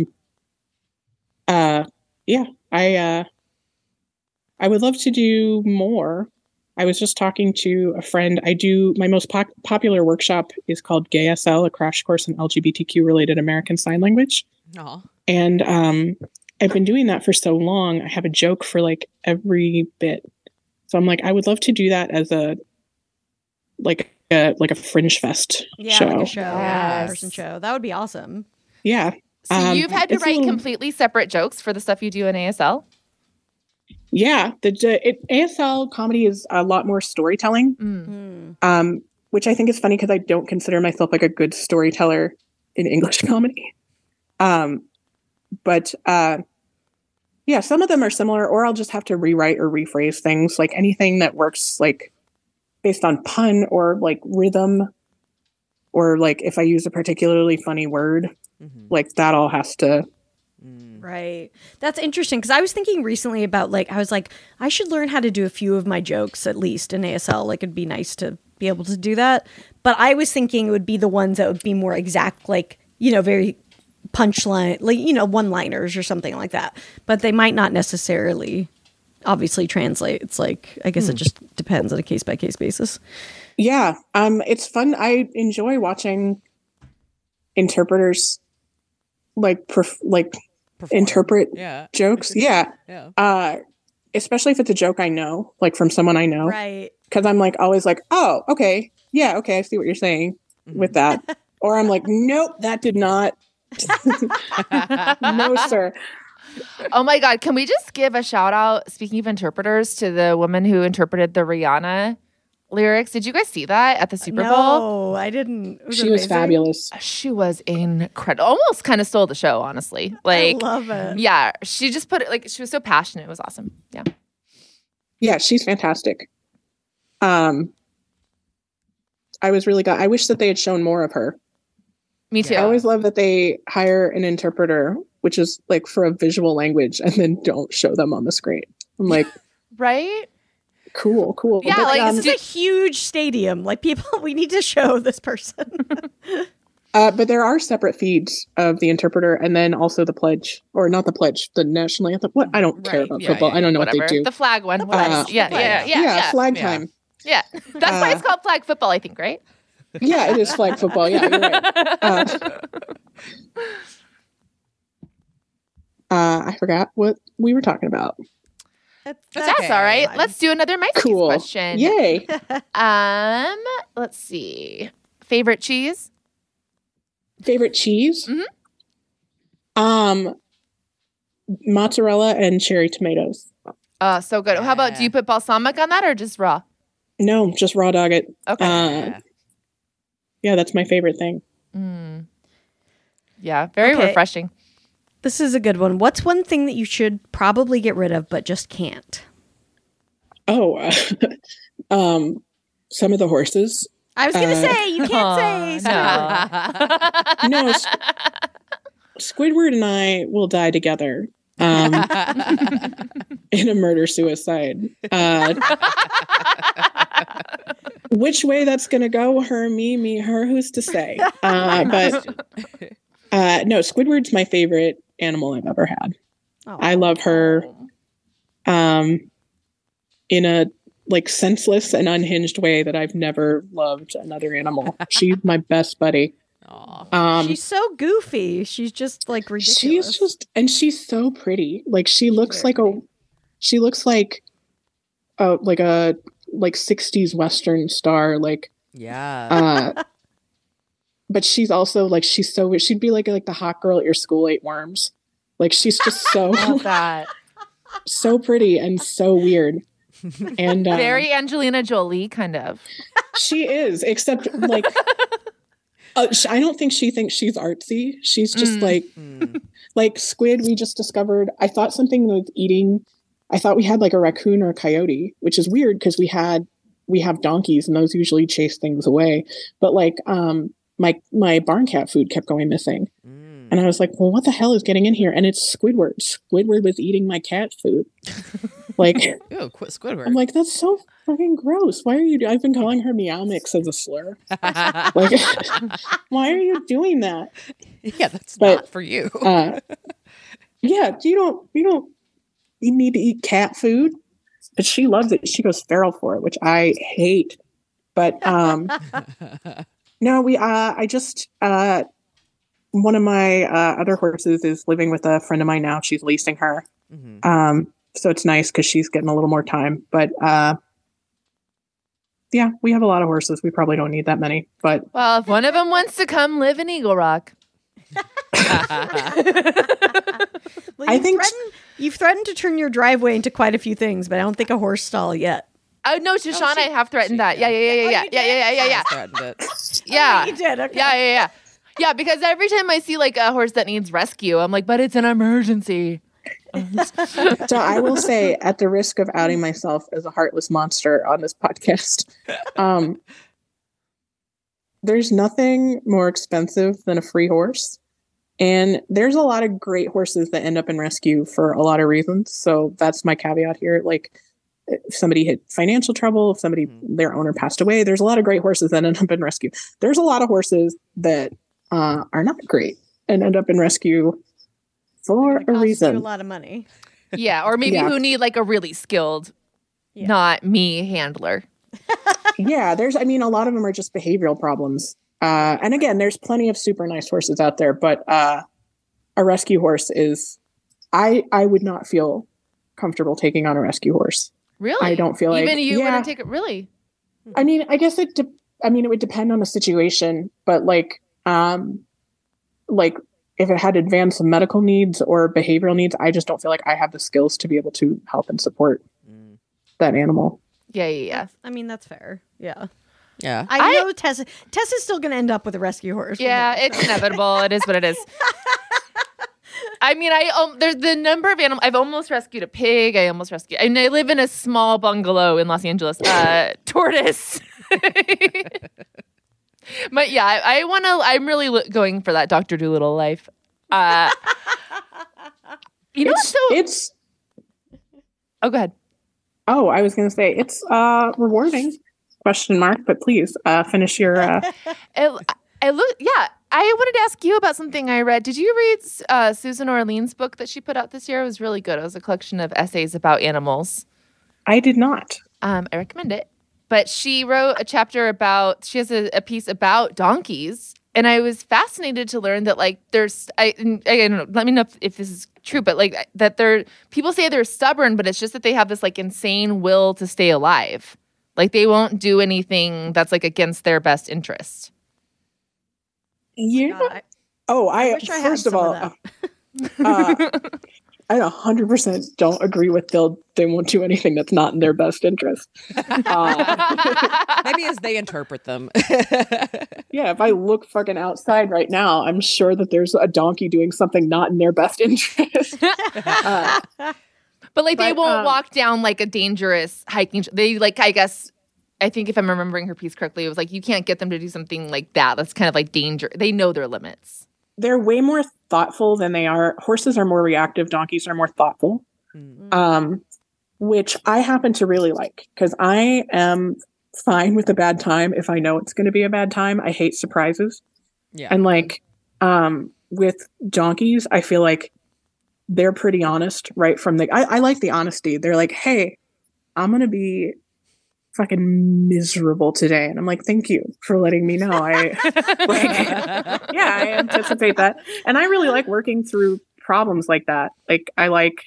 H: yeah, I would love to do more. I was just talking to a friend. My most popular workshop is called GaySL, a crash course in LGBTQ related American Sign Language.
E: Aw.
H: And I've been doing that for so long. I have a joke for like every bit. So I'm like, I would love to do that as a Fringe Fest show.
D: Like a show,
F: Yes.
D: person show. That would be awesome.
H: Yeah.
F: So you've had to
H: it's a
F: write
H: little-
F: completely separate jokes for the stuff you do in ASL?
H: Yeah, ASL comedy is a lot more storytelling, which I think is funny because I don't consider myself like a good storyteller in English comedy. But yeah, some of them are similar, or I'll just have to rewrite or rephrase things, like anything that works like based on pun or like rhythm, or like if I use a particularly funny word, like that all has to.
D: Right. That's interesting because I was thinking recently about like, I was like, I should learn how to do a few of my jokes at least in ASL. Like it'd be nice to be able to do that. But I was thinking it would be the ones that would be more exact, like, you know, very punchline, like, you know, one-liners or something like that. But they might not necessarily obviously translate. It's like, I guess it just depends on a case-by-case basis.
H: Yeah. It's fun. I enjoy watching interpreters interpret jokes. Yeah. Especially if it's a joke I know, like from someone I know.
D: Right.
H: Because I'm like always like, oh, okay. Yeah, okay, I see what you're saying with that. Or I'm like, nope, that did not. No, sir.
F: Oh my God. Can we just give a shout out, speaking of interpreters, to the woman who interpreted the Rihanna lyrics? Did you guys see that at the Super Bowl?
D: No, I didn't.
H: She was fabulous.
F: She was incredible. Almost kind of stole the show, honestly. Like,
D: I love it.
F: Yeah. She just put it, like, she was so passionate. It was awesome. Yeah.
H: Yeah, she's fantastic. I was really glad. I wish that they had shown more of her.
F: Me too.
H: I always love that they hire an interpreter, which is like for a visual language, and then don't show them on the screen. I'm like,
F: right?
H: Cool.
F: Yeah,
H: But,
F: like
D: This is a huge stadium. Like people, we need to show this person.
H: but there are separate feeds of the interpreter and then also the pledge, or not the pledge, the national anthem. What? I don't care about football. I don't know
F: Whatever.
H: what they do.
F: The flag one. Whatever. Yeah.
H: Flag time.
F: Yeah. That's why it's called flag football, I think, right?
H: Yeah, it is flag football. Yeah, you're right. I forgot what we were talking about.
F: That's all right. Let's do another MySpace
H: Cool.
F: question.
H: Yay.
F: Let's see. Favorite cheese?
H: Favorite cheese? Mozzarella and cherry tomatoes.
F: So good. How about, do you put balsamic on that or just raw?
H: No, just raw dog it.
F: Okay.
H: Yeah, that's my favorite thing.
F: Yeah, very
D: Okay.
F: refreshing.
D: This is a good one. What's one thing that you should probably get rid of but just can't?
H: Oh, some of the horses.
D: I was gonna say you can't say.
H: No, Squidward and I will die together in a murder-suicide. Which way that's going to go, her, me, her, who's to say? But no, Squidward's my favorite animal I've ever had. I love her in a like senseless and unhinged way that I've never loved another animal. She's my best buddy.
D: She's so goofy. She's just like ridiculous.
H: She's so pretty. Like she looks like a 60s Western star. Like, but she's also like, she'd be like the hot girl at your school ate worms. Like she's just so, so pretty and so weird. And
F: Very Angelina Jolie, kind of.
H: She is, except like, I don't think she thinks she's artsy. She's just like Squid. We just discovered. I thought something was eating. I thought we had like a raccoon or a coyote, which is weird because we have donkeys and those usually chase things away. But like, my barn cat food kept going missing, and I was like, well, what the hell is getting in here? And it's Squidward. Squidward was eating my cat food. Like,
E: ew, quit Squidward.
H: I'm like, that's so fucking gross. Why are you? I've been calling her Meow Mix as a slur. Like, why are you doing that?
E: Yeah, that's not for you.
H: Yeah, you need to eat cat food, but she loves it. She goes feral for it, which I hate. But no, I just one of my other horses is living with a friend of mine now. She's leasing her. So it's nice because she's getting a little more time. But yeah, we have a lot of horses. We probably don't need that many. But
F: Well, if one of them wants to come live in Eagle Rock.
D: Well,
H: I think
D: you've threatened to turn your driveway into quite a few things, but I don't think a horse stall yet.
F: Oh no, Shoshana, I have threatened that. Yeah.
E: Threatened it.
F: Yeah.
D: You did, okay.
F: Yeah. Yeah, because every time I see like a horse that needs rescue, I'm like, but it's an emergency.
H: So I will say, at the risk of outing myself as a heartless monster on this podcast, there's nothing more expensive than a free horse. And there's a lot of great horses that end up in rescue for a lot of reasons. So that's my caveat here. Like, if somebody hit financial trouble, if somebody, their owner passed away, there's a lot of great horses that end up in rescue. There's a lot of horses that are not great and end up in rescue for a reason.
D: A lot of money.
F: Yeah, or maybe
H: Yeah.
F: who need like a really skilled, not me handler.
H: Yeah, a lot of them are just behavioral problems. And again, there's plenty of super nice horses out there, but a rescue horse is, I would not feel comfortable taking on a rescue horse.
F: Really?
H: I don't feel like
F: even you wouldn't take it. Really?
H: I mean, I guess it would depend on the situation, but like if it had advanced medical needs or behavioral needs, I just don't feel like I have the skills to be able to help and support that animal.
F: Yeah.
D: I mean, that's fair. Yeah.
E: Yeah.
D: I know Tessa's still going to end up with a rescue horse.
F: Yeah, it's inevitable. It is what it is. I mean, there's the number of animals. I've almost rescued a pig. I live in a small bungalow in Los Angeles. Tortoise. But yeah, I'm really going for that Dr. Dolittle life. You know,
H: it's.
F: Oh, go ahead.
H: Oh, I was going to say it's rewarding. Question mark, but please finish your.
F: I wanted to ask you about something I read. Did you read Susan Orlean's book that she put out this year? It was really good. It was a collection of essays about animals.
H: I did not.
F: I recommend it. But she wrote a chapter about, she has a piece about donkeys. And I was fascinated to learn that, like, I don't know, let me know if this is true, but like that people say they're stubborn, but it's just that they have this like insane will to stay alive. Like they won't do anything that's like against their best interest.
H: Yeah.
D: God,
H: I
D: wish I had
H: first of
D: some
H: all,
D: that.
H: I 100% don't agree with they won't do anything that's not in their best interest.
E: Maybe as they interpret them.
H: Yeah, if I look fucking outside right now, I'm sure that there's a donkey doing something not in their best interest.
F: But they won't walk down like a dangerous hiking. They like, I think if I'm remembering her piece correctly, it was like you can't get them to do something like that. That's kind of like danger. They know their limits.
H: They're way more thoughtful than they are. Horses are more reactive. Donkeys are more thoughtful, which I happen to really like because I am fine with a bad time if I know it's going to be a bad time. I hate surprises.
E: Yeah.
H: And like with donkeys, I feel like they're pretty honest right from I like the honesty. They're like, hey, I'm going to be fucking miserable today. And I'm like, thank you for letting me know. I anticipate that. And I really like working through problems like that. Like I like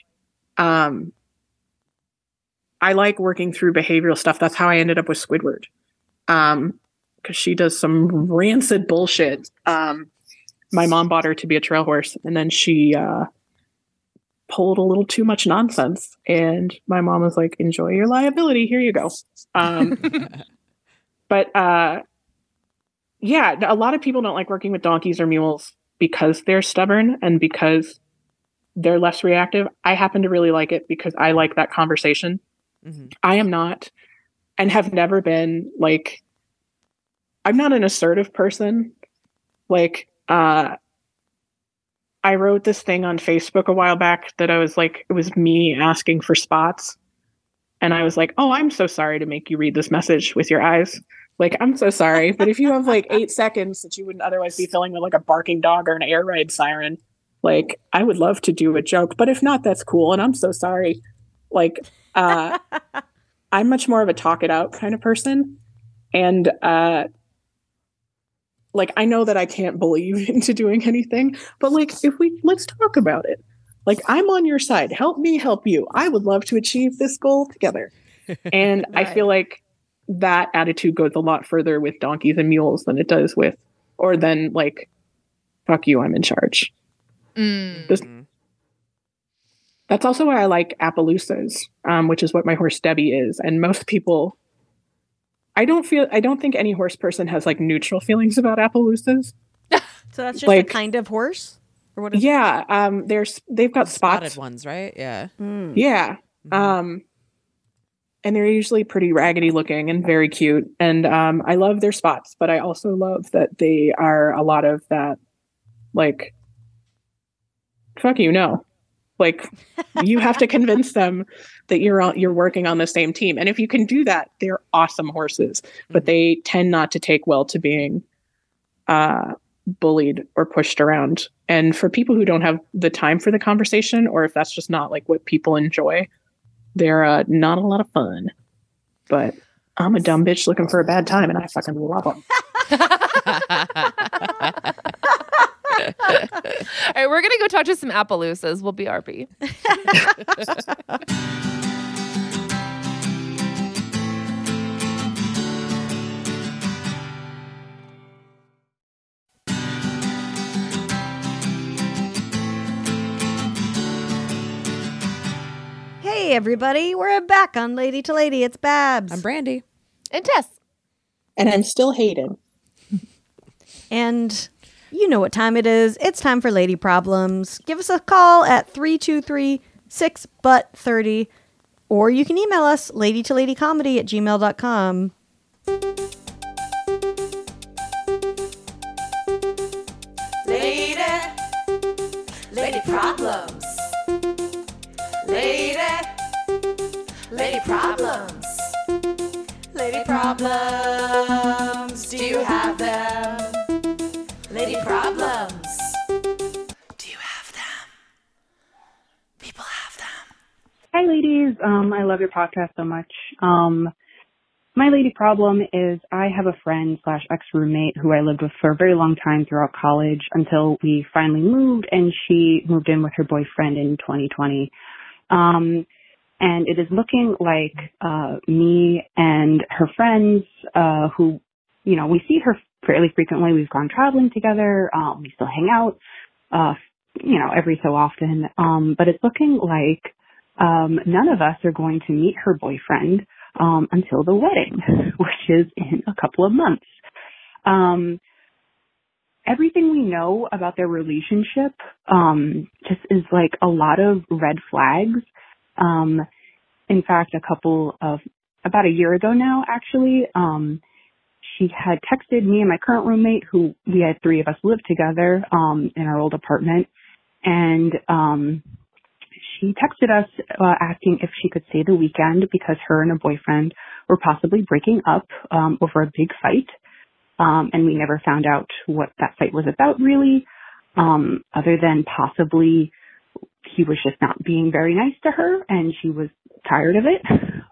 H: working through behavioral stuff. That's how I ended up with Squidward. Cause she does some rancid bullshit. My mom bought her to be a trail horse and then she, pulled a little too much nonsense and my mom was like, enjoy your liability, here you go. But a lot of people don't like working with donkeys or mules because they're stubborn and because they're less reactive. I happen to really like it because I like that conversation. I am not and have never been like, I'm not an assertive person. Like I wrote this thing on Facebook a while back that I was like, it was me asking for spots. And I was like, oh, I'm so sorry to make you read this message with your eyes. Like, I'm so sorry. But if you have like 8 seconds that you wouldn't otherwise be filling with like a barking dog or an air raid siren, like I would love to do a joke. But if not, that's cool. And I'm so sorry. Like, I'm much more of a talk it out kind of person. And like, I know that I can't bully you into doing anything, but like, let's talk about it. Like, I'm on your side. Help me help you. I would love to achieve this goal together. And I feel like that attitude goes a lot further with donkeys and mules than it does with, or than like, fuck you, I'm in charge. That's also why I like Appaloosas, which is what my horse Debbie is. And most people, I don't think any horse person has like neutral feelings about Appaloosas.
D: So that's just
H: like,
D: a kind of horse? Or what is
H: they've got spots.
E: Spotted ones, right? Yeah.
H: Yeah. And they're usually pretty raggedy looking and very cute. And I love their spots, but I also love that they are a lot of that, like, fuck you, no. Like, you have to convince them that you're working on the same team. And if you can do that, they're awesome horses. But they tend not to take well to being bullied or pushed around. And for people who don't have the time for the conversation, or if that's just not like what people enjoy, they're not a lot of fun. But I'm a dumb bitch looking for a bad time, and I fucking love them.
F: All right, we're gonna go talk to some Appaloosas. We'll be RP.
D: Hey, everybody. We're back on Lady to Lady. It's Babs.
E: I'm Brandy.
F: And Tess.
H: And I'm still Hayden.
D: And you know what time it is. It's time for Lady Problems. Give us a call at 323-6-BUT-30. Or you can email us, ladytoladycomedy@gmail.com.
A: Lady problems. Lady problems. Lady problems. Do you have them? Lady problems. Do you have them? People have them.
I: Hi, ladies. I love your podcast so much. My lady problem is I have a friend / ex-roommate who I lived with for a very long time throughout college until we finally moved, and she moved in with her boyfriend in 2020. And it is looking like me and her friends who, you know, we see her fairly frequently. We've gone traveling together. We still hang out, you know, every so often. But it's looking like none of us are going to meet her boyfriend until the wedding, which is in a couple of months. Everything we know about their relationship just is like a lot of red flags. In fact, about a year ago now, actually, she had texted me and my current roommate, who we had 3 of us live together, in our old apartment. And, she texted us, asking if she could stay the weekend because her and her boyfriend were possibly breaking up, over a big fight. And we never found out what that fight was about really, other than possibly he was just not being very nice to her and she was tired of it.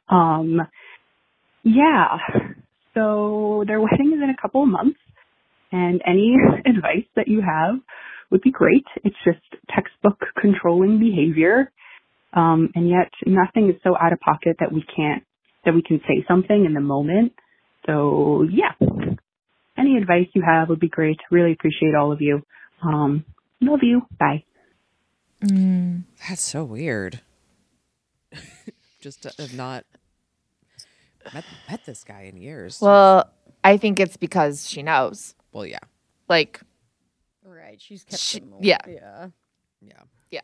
I: Yeah. So their wedding is in a couple of months, and any advice that you have would be great. It's just textbook controlling behavior. And yet nothing is so out of pocket that we can say something in the moment. So yeah, any advice you have would be great. Really appreciate all of you. Love you. Bye.
E: That's so weird. Just have not met this guy in years.
F: Well, I think it's because she knows.
E: Well, yeah.
F: Like,
D: Right. She's kept them all.
F: yeah.
D: Yeah.
F: Yeah.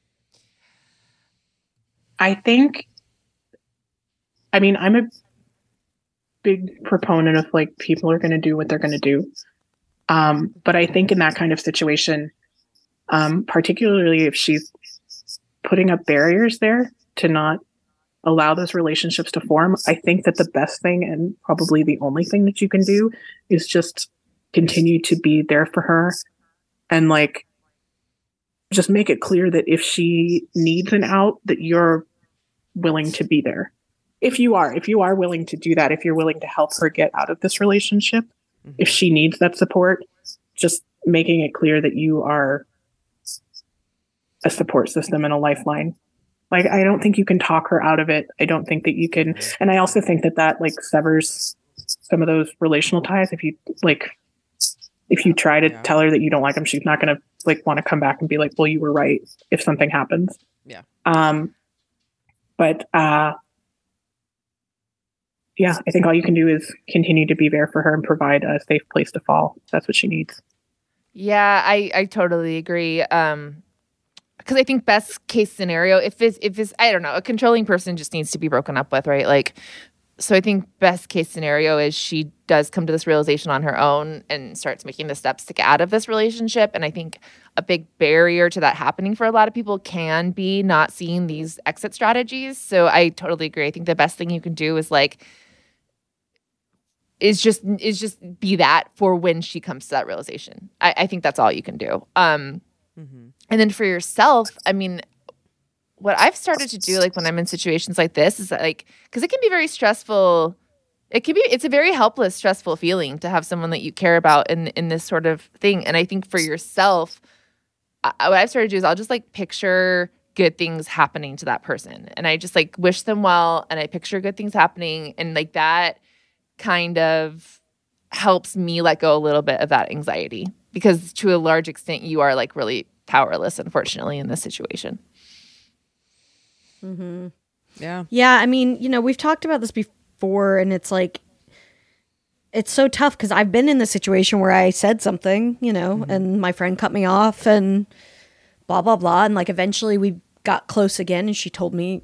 H: I think, I mean, I'm a big proponent of like people are going to do what they're going to do. But I think in that kind of situation, particularly if she's putting up barriers there to not allow those relationships to form, I think that the best thing and probably the only thing that you can do is just continue to be there for her and like just make it clear that if she needs an out, that you're willing to be there. If you are willing to do that, if you're willing to help her get out of this relationship, if she needs that support, just making it clear that you are a support system and a lifeline. Like, I don't think you can talk her out of it. I don't think that you can. And I also think that like severs some of those relational ties. If you try to tell her that you don't like them, she's not going to like want to come back and be like, well, you were right if something happens.
E: Yeah.
H: But yeah, I think all you can do is continue to be there for her and provide a safe place to fall. That's what she needs.
F: Yeah, I totally agree. Because I think best case scenario, if it's I don't know, a controlling person just needs to be broken up with, right? Like, so I think best case scenario is she does come to this realization on her own and starts making the steps to get out of this relationship. And I think a big barrier to that happening for a lot of people can be not seeing these exit strategies. So I totally agree. I think the best thing you can do is just be that for when she comes to that realization. I think that's all you can do. And then for yourself, I mean, what I've started to do, like when I'm in situations like this, is that, like, because it can be very stressful. It's a very helpless, stressful feeling to have someone that you care about in this sort of thing. And I think for yourself, what I've started to do is I'll just like picture good things happening to that person, and I just like wish them well, and I picture good things happening, and like that kind of helps me let go a little bit of that anxiety, because to a large extent you are like really powerless, unfortunately, in this situation.
D: Mm-hmm.
E: Yeah.
D: I mean, we've talked about this before, and it's like, it's so tough because I've been in the situation where I said something, and my friend cut me off and blah, blah, blah. And like, eventually we got close again, and she told me,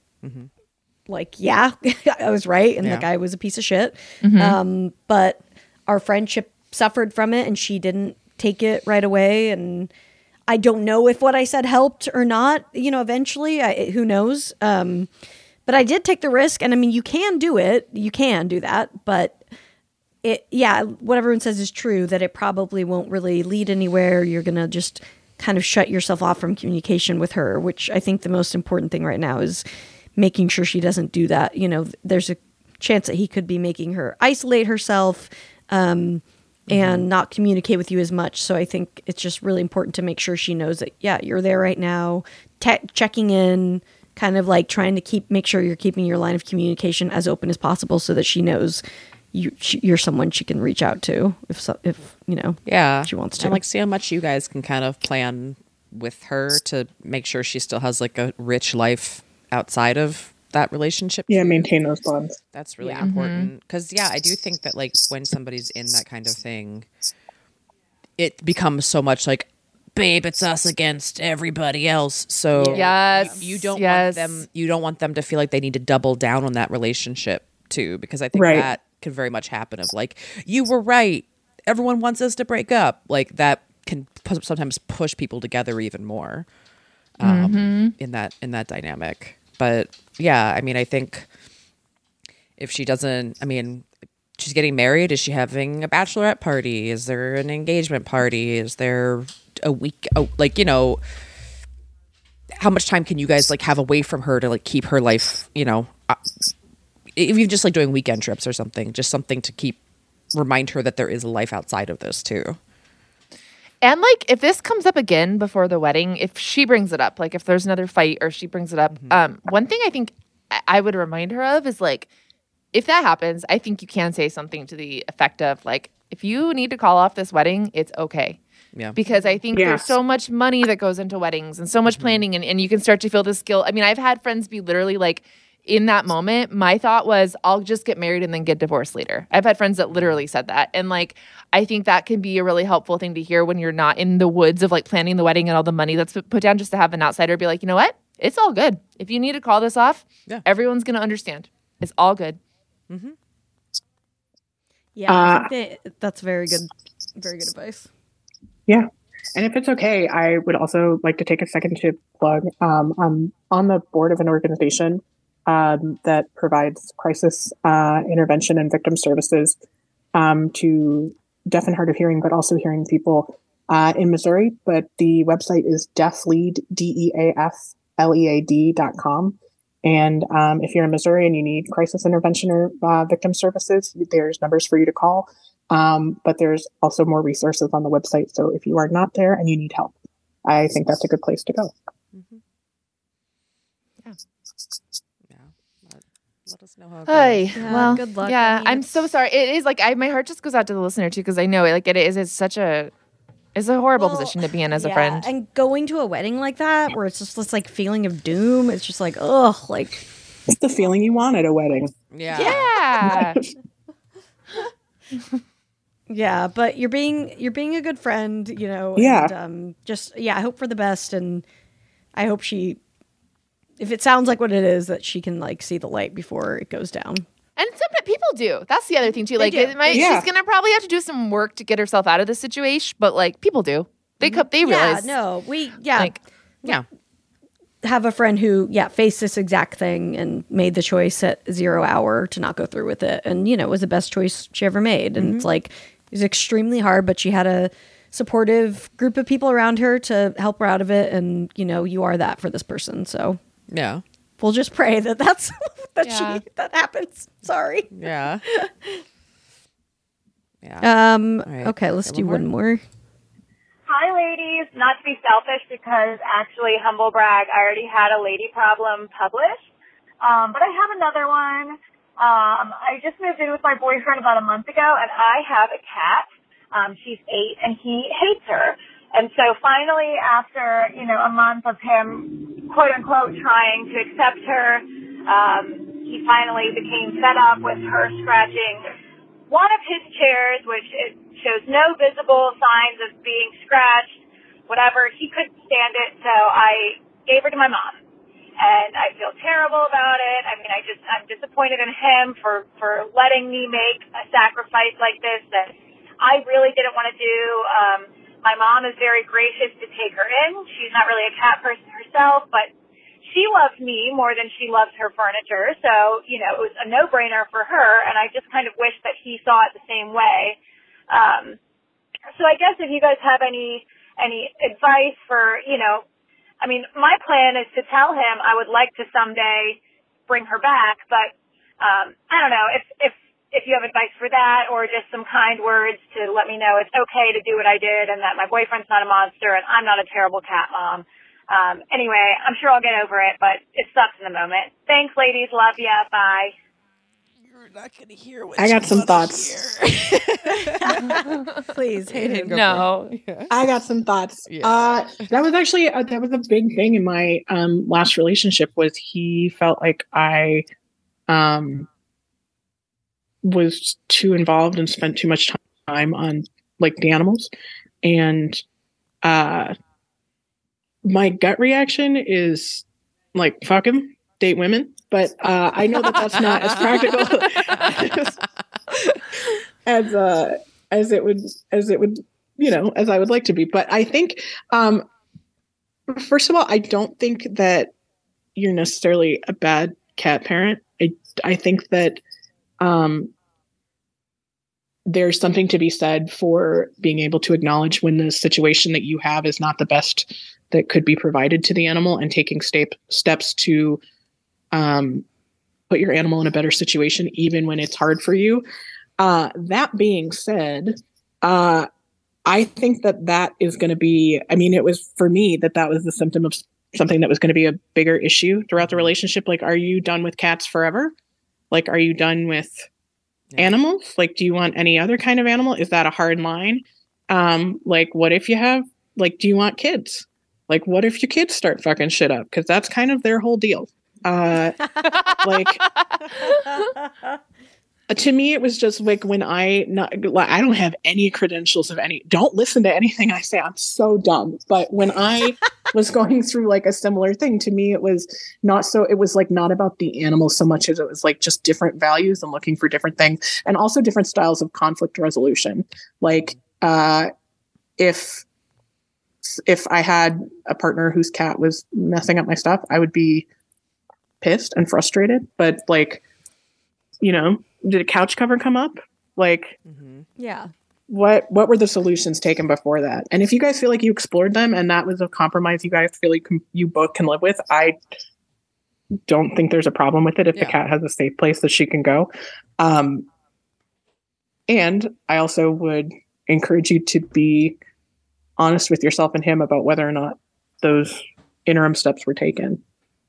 D: like, yeah, I was right. And the guy was a piece of shit. But our friendship suffered from it, and she didn't take it right away. And I don't know if what I said helped or not, eventually, who knows? But I did take the risk. And I mean, you can do it. You can do that. But what everyone says is true, that it probably won't really lead anywhere. You're going to just kind of shut yourself off from communication with her, which I think the most important thing right now is making sure she doesn't do that. There's a chance that he could be making her isolate herself, and not communicate with you as much. So I think it's just really important to make sure she knows that, you're there right now, checking in, kind of like trying to make sure you're keeping your line of communication as open as possible, so that she knows you're someone she can reach out to if she wants to.
E: And like, see how much you guys can kind of plan with her to make sure she still has like a rich life outside of that relationship.
H: Yeah, maintain those bonds.
E: That's really important, because I do think that like when somebody's in that kind of thing, it becomes so much like, babe, it's us against everybody else. So you don't want them to feel like they need to double down on that relationship too, because I think that can very much happen of like, you were right, everyone wants us to break up. Like that can sometimes push people together even more in that dynamic. But I mean, I think if she doesn't, I mean, she's getting married. Is she having a bachelorette party? Is there an engagement party? Is there a week? How much time can you guys like have away from her to like keep her life, if you're just like doing weekend trips or something, just something to remind her that there is a life outside of this too.
F: And like, if this comes up again before the wedding, if she brings it up, like if there's another fight or she brings it up, one thing I think I would remind her of is like, if that happens, I think you can say something to the effect of like, if you need to call off this wedding, it's okay. Yeah. Because I think there's so much money that goes into weddings and so much planning, and you can start to feel this guilt. I mean, I've had friends be literally like, in that moment, my thought was, I'll just get married and then get divorced later. I've had friends that literally said that. And like, I think that can be a really helpful thing to hear when you're not in the woods of like planning the wedding and all the money that's put down, just to have an outsider be like, you know what? It's all good. If you need to call this off, everyone's going to understand. It's all good.
D: Mm-hmm. Yeah, I think that's very good advice.
H: Yeah. And if it's okay, I would also like to take a second to plug. I'm on the board of an organization that provides crisis intervention and victim services to deaf and hard of hearing, but also hearing people in Missouri. But the website is deaflead, DEAFLEAD.com. And if you're in Missouri and you need crisis intervention or victim services, there's numbers for you to call. But there's also more resources on the website. So if you are not there and you need help, I think that's a good place to go.
E: Let us know how it goes.
F: Hey,
D: Yeah,
F: well,
D: good luck.
F: Yeah,
D: I mean,
F: I'm so sorry. It is like my heart just goes out to the listener too, because I know it is. It's a horrible position to be in as a friend.
D: And going to a wedding like that, where it's just this like feeling of doom, it's just like, ugh, like
H: It's the feeling you want at a wedding.
F: Yeah.
D: yeah. But you're being a good friend, you know.
H: Yeah.
D: And, I hope for the best, and I hope if it sounds like what it is, that she can like see the light before it goes down.
F: And some people do. That's the other thing too. Like,
D: do.
F: she's gonna probably have to do some work to get herself out of this situation. But like, people do. They realize.
D: Have a friend who faced this exact thing and made the choice at 0 hour to not go through with it, and it was the best choice she ever made. And it's like, it was extremely hard, but she had a supportive group of people around her to help her out of it, and you are that for this person. So
E: Yeah.
D: we'll just pray that that happens. Sorry.
E: Yeah. Yeah. Right.
D: Okay, let's do one more.
J: Hi, ladies. Not to be selfish, because actually, humble brag, I already had a lady problem published. But I have another one. I just moved in with my boyfriend about a month ago, and I have a cat. She's 8, and he hates her. And so finally, after, a month of him, quote unquote, trying to accept her, he finally became fed up with her scratching one of his chairs, which it shows no visible signs of being scratched, whatever. He couldn't stand it, so I gave her to my mom. And I feel terrible about it. I mean, I'm disappointed in him for letting me make a sacrifice like this that I really didn't want to do. My mom is very gracious to take her in. She's not really a cat person herself, but she loves me more than she loves her furniture. So, it was a no-brainer for her, and I just kind of wish that he saw it the same way. So I guess if you guys have any advice for, my plan is to tell him I would like to someday bring her back, but I don't know if you have advice for that, or just some kind words to let me know it's okay to do what I did, and that my boyfriend's not a monster and I'm not a terrible cat mom. Anyway, I'm sure I'll get over it, but it sucks in the moment. Thanks, ladies. Love ya. Bye.
E: You're not going to hear what
H: I got some thoughts.
D: Please, Hayden.
F: No.
H: I got some thoughts.
E: Yeah.
H: That was actually that was a big thing in my last relationship. Was he felt like I was too involved and spent too much time on like the animals, and my gut reaction is like, fuck him, date women. But I know that that's not as practical as it would, as I would like to be. But I think, first of all, I don't think that you're necessarily a bad cat parent. I think that there's something to be said for being able to acknowledge when the situation that you have is not the best that could be provided to the animal, and taking steps to put your animal in a better situation, even when it's hard for you. That being said, I think that is going to be, it was for me that was the symptom of something that was going to be a bigger issue throughout the relationship. Like, are you done with cats forever? Like, are you done with animals? Like, do you want any other kind of animal? Is that a hard line? Like, what if you have, like, do you want kids? Like, what if your kids start fucking shit up? Because that's kind of their whole deal. To me, it was just like when I don't have any credentials of any, don't listen to anything I say. I'm so dumb. But when I was going through like a similar thing, to me, it was like not about the animal so much as it was like just different values and looking for different things, and also different styles of conflict resolution. Like, if I had a partner whose cat was messing up my stuff, I would be pissed and frustrated. But like, did a couch cover come up? Like,
D: yeah.
H: What were the solutions taken before that? And if you guys feel like you explored them and that was a compromise you guys feel like you both can live with, I don't think there's a problem with it if the cat has a safe place that she can go. And I also would encourage you to be honest with yourself and him about whether or not those interim steps were taken.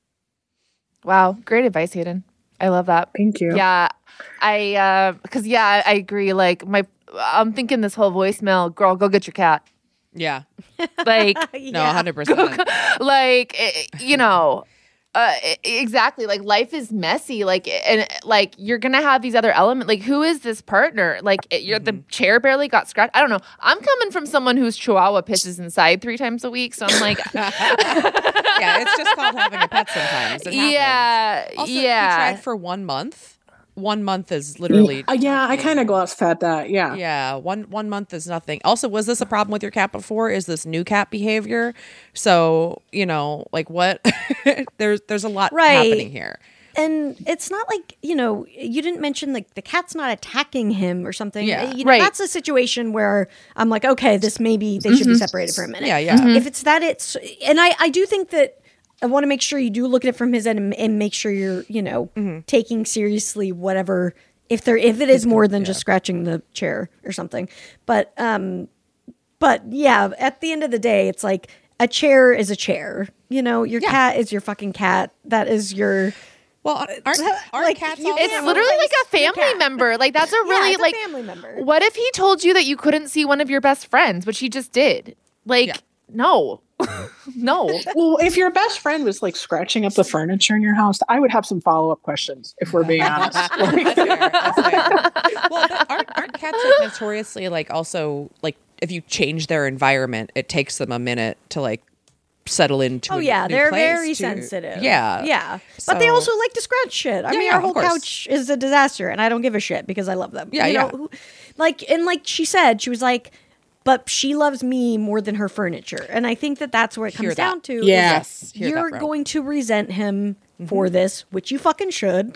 F: Wow, great advice, Hayden. I love that.
H: Thank you.
F: Yeah, I agree. Like I'm thinking this whole voicemail, girl, go get your cat.
E: Yeah.
F: Like
E: No, 100%.
F: like you know, exactly. Like life is messy. Like and like you're gonna have these other elements. Like who is this partner? Like the chair barely got scratched. I don't know. I'm coming from someone whose chihuahua pisses inside 3 times a week, so I'm like,
E: yeah, it's just called having a pet sometimes. It happens.
F: Yeah,
E: Also,
F: yeah.
E: he tried for 1 month. 1 month is literally
H: Yeah, I kind of glossed at that. Yeah.
E: Yeah, one month is nothing. Also, was this a problem with your cat before? Is this new cat behavior? So, you know, like what? there's a lot happening here.
D: And it's not like, you know, you didn't mention like the cat's not attacking him or something.
E: Yeah.
D: You know, that's a situation where I'm like, okay, this maybe they should be separated for a minute.
E: Yeah.
D: If it's that, and I do think that I want to make sure you do look at it from his end and make sure you're, you know, taking seriously whatever, if it is more than just scratching the chair or something. But yeah, at the end of the day, it's like a chair is a chair. You know, your cat is your fucking cat. That is your.
E: Well, aren't cats all
F: it's literally like a family member. Like that's a really
D: it's a
F: like
D: family member.
F: What if he told you that you couldn't see one of your best friends, which he just did? Like no. No.
H: Well, if your best friend was like scratching up the furniture in your house, I would have some follow-up questions if we're being honest.
E: That's fair. Well, aren't cats like notoriously like also like if you change their environment, it takes them a minute to like settle into a new
D: they're
E: place
D: very
E: too.
D: sensitive.
E: Yeah.
D: But they
E: So-
D: also like to scratch shit. I mean, our
E: of
D: whole
E: course.
D: couch is a disaster, and I don't give a shit because I love them.
E: Yeah,
D: You
E: yeah.
D: know, like she said, she was like, but she loves me more than her furniture, and I think that that's where it
E: Hear
D: comes
E: that.
D: down to.
H: Yes.
D: is
E: Hear that,
D: you're
E: bro.
D: going to resent him for this, which you fucking should,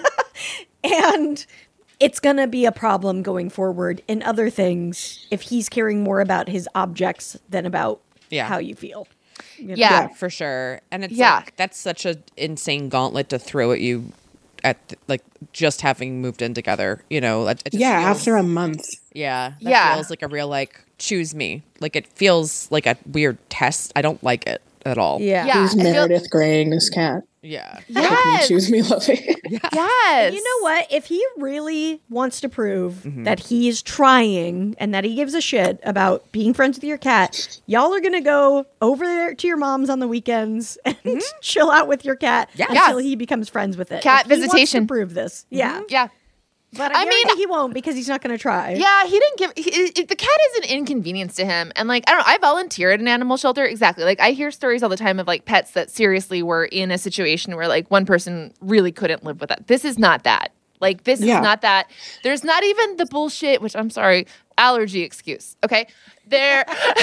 D: and it's gonna be a problem going forward in other things if he's caring more about his objects than about how you feel. You know?
F: Yeah.
E: for sure. And it's
F: Yeah.
E: like, that's such an insane gauntlet to throw at you at like just having moved in together, you know. It just feels-
H: After a month.
E: that
F: Yeah.
E: feels like a real like choose me. Like it feels like a weird test. I don't like it at all.
D: Yeah.
H: Who's
F: I feel-
H: Meredith graying this cat?
E: Yeah.
F: Yes.
H: Choose me, lovey.
F: Yes.
D: You know what? If he really wants to prove that he's trying and that he gives a shit about being friends with your cat, y'all are going to go over there to your mom's on the weekends and chill out with your cat until he becomes friends with it.
F: Cat
D: If he wants
F: visitation.
D: to prove this. Yeah.
F: Yeah.
D: But
F: I
D: I
F: mean-
D: mean, he won't because he's not going to try.
F: Yeah, he didn't give the cat is an inconvenience to him. And like, I don't know, I volunteer at an animal shelter. Exactly. Like I hear stories all the time of like pets that seriously were in a situation where like one person really couldn't live with that. This is not that. Like this is not that. There's not even the bullshit, which I'm sorry, allergy excuse. Okay. There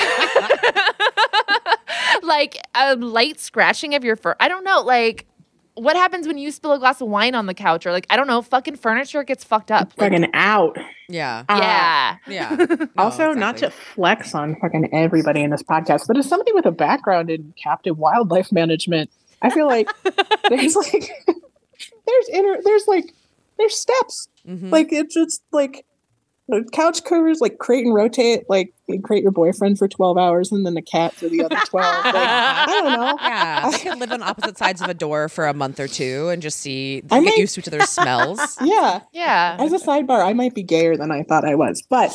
F: like a light scratching of your fur. I don't know, like what happens when you spill a glass of wine on the couch or like, I don't know, fucking furniture gets fucked up. Like,
H: Fucking out.
E: Yeah.
F: yeah.
E: Yeah. No,
H: Also, not
E: exactly.
H: to flex on fucking everybody in this podcast, but as somebody with a background in captive wildlife management, I feel like there's like there's steps. Like it's like the couch covers like crate and rotate, like you crate your boyfriend for 12 hours and then the cat for the other 12. Like, I don't know.
E: Yeah, they can live on opposite sides of a door for a month or two and just see
H: I
E: get
H: might-
E: used to each other's smells.
H: Yeah.
F: Yeah.
H: As a sidebar, I might be gayer than I thought I was, but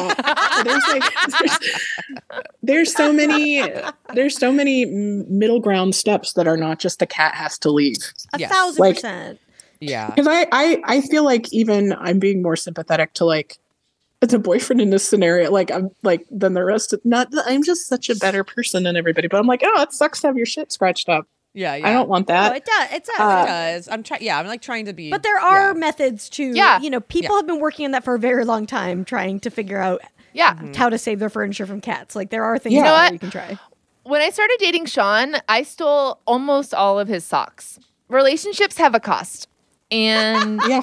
H: there's so many middle ground steps that are not just the cat has to leave.
E: Yes.
D: 1,000%.
E: Yeah.
H: Because I feel like even I'm being more sympathetic to like the boyfriend in this scenario. Like I'm like than the rest of I'm just such a better person than everybody. But I'm like, oh, it sucks to have your shit scratched up.
E: Yeah.
H: I don't want
D: No,
H: that.
D: it does. It does.
E: It does. I'm trying. Yeah, I'm like trying to be.
D: But there are methods to,
F: Yeah.
D: you know, people have been working on that for a very long time, trying to figure out how to save their furniture from cats. Like there are things
H: Yeah.
F: You know
D: out there
F: what?
D: you can try.
F: When I started dating Sean, I stole almost all of his socks. Relationships have a cost. And
H: Yeah.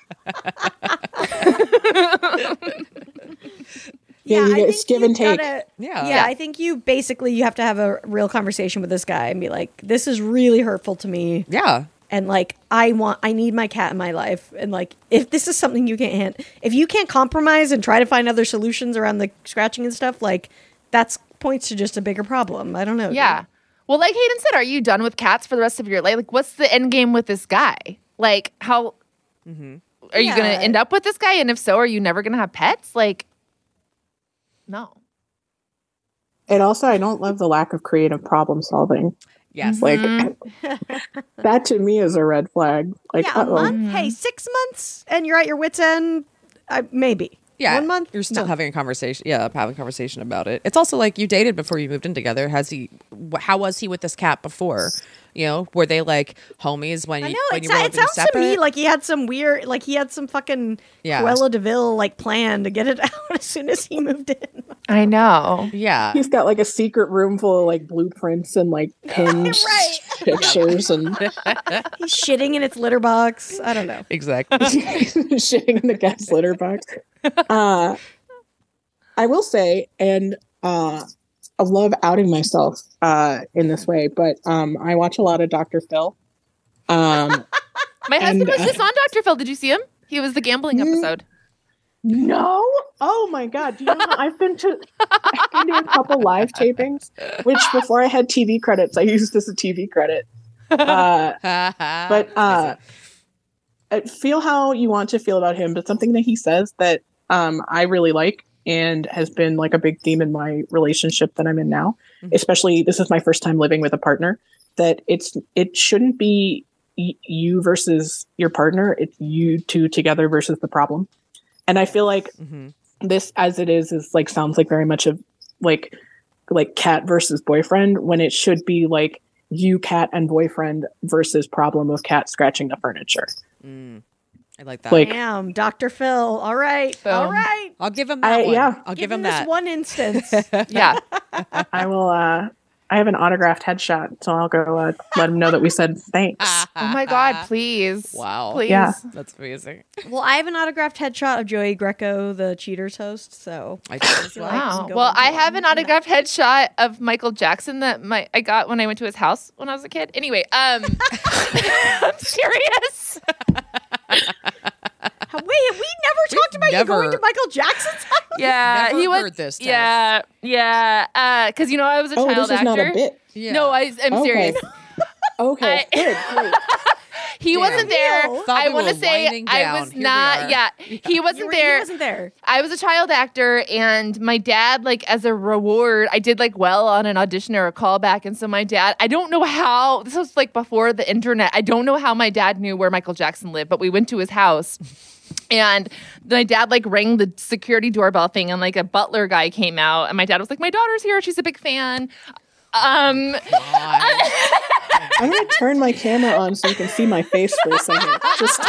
D: Yeah,
H: you
D: I
H: get
D: think
H: it's give and
D: you've
H: take.
D: gotta-
E: Yeah.
D: Yeah, I think you basically you have to have a real conversation with this guy and be like, this is really hurtful to me.
E: Yeah.
D: And like, I need my cat in my life. And like, if this is something you if you can't compromise and try to find other solutions around the scratching and stuff, like that's points to just a bigger problem. I don't know.
F: Yeah. Well, like Hayden said, are you done with cats for the rest of your life? Like, what's the end game with this guy? Like, how are you going to end up with this guy? And if so, are you never going to have pets? Like, no.
H: And also, I don't love the lack of creative problem solving.
E: Yes.
H: Like, that to me is a red flag. Like,
D: a month? Hey, 6 months and you're at your wit's end? Maybe.
E: Yeah.
D: 1 month?
E: You're still having a conversation. Yeah, having a conversation about it. It's also like you dated before you moved in together. How was he with this cat before? You know, were they like homies when you were living
D: it sounds
E: separate?
D: to me like he had some weird, like he had some fucking Cruella de Vil like plan to get it out as soon as he moved in.
F: I know.
E: Yeah.
H: He's got like a secret room full of like blueprints and like pinned pictures and
D: he's shitting in its litter box. I don't know.
E: Exactly.
H: Shitting in the cat's litter box. I will say, and I love outing myself in this way, but I watch a lot of Dr. Phil.
F: My husband was just on Dr. Phil. Did you see him? He was the gambling episode.
H: No? Oh my God. Do you know, I've been to a couple live tapings, which before I had TV credits, I used as a TV credit. But feel how you want to feel about him, but something that he says that I really like and has been like a big theme in my relationship that I'm in now, especially this is my first time living with a partner, that it shouldn't be you versus your partner. It's you two together versus the problem. And I feel like this as it is like, sounds like very much of like cat versus boyfriend when it should be like you, cat, and boyfriend versus problem of cat scratching the furniture.
E: I like that.
H: Like,
D: damn, Dr. Phil. All right.
F: Boom.
D: All right.
E: I'll give him that one.
H: Yeah.
E: I'll give him
D: this
E: that.
D: one instance.
F: Yeah.
H: I will, I have an autographed headshot, so I'll go let him know that we said thanks.
F: Oh my God, please.
E: Wow.
F: Please.
H: Yeah.
E: That's amazing.
D: Well, I have an autographed headshot of Joey Greco, the Cheaters host. So
E: I do as well.
F: Wow.
D: go
F: Well,
D: into
F: I have
D: one.
F: an autographed headshot of Michael Jackson that I got when I went to his house when I was a kid. Anyway, I'm serious.
D: Wait, we never talked about you going to Michael Jackson's house?
F: Yeah,
E: Never
F: he was.
E: heard this, Tess.
F: Yeah. Because I was a child
H: this is
F: actor.
H: not a bit.
E: Yeah.
F: No, I'm serious.
H: Okay, good. Great.
F: He wasn't there.
E: Thought
F: I
E: we
F: want to
E: were
F: say
E: winding
F: I
E: down.
F: was
E: Here we
F: not.
E: are.
F: Yeah, he wasn't there.
D: He wasn't there.
F: I was a child actor, and my dad, like, as a reward, I did like well on an audition or a callback, and so my dad, I don't know how. This was like before the internet. I don't know how my dad knew where Michael Jackson lived, but we went to his house. And my dad like rang the security doorbell thing, and like a butler guy came out, and my dad was like, "My daughter's here. She's a big fan."
H: I'm gonna turn my camera on so you can see my face for a second. Just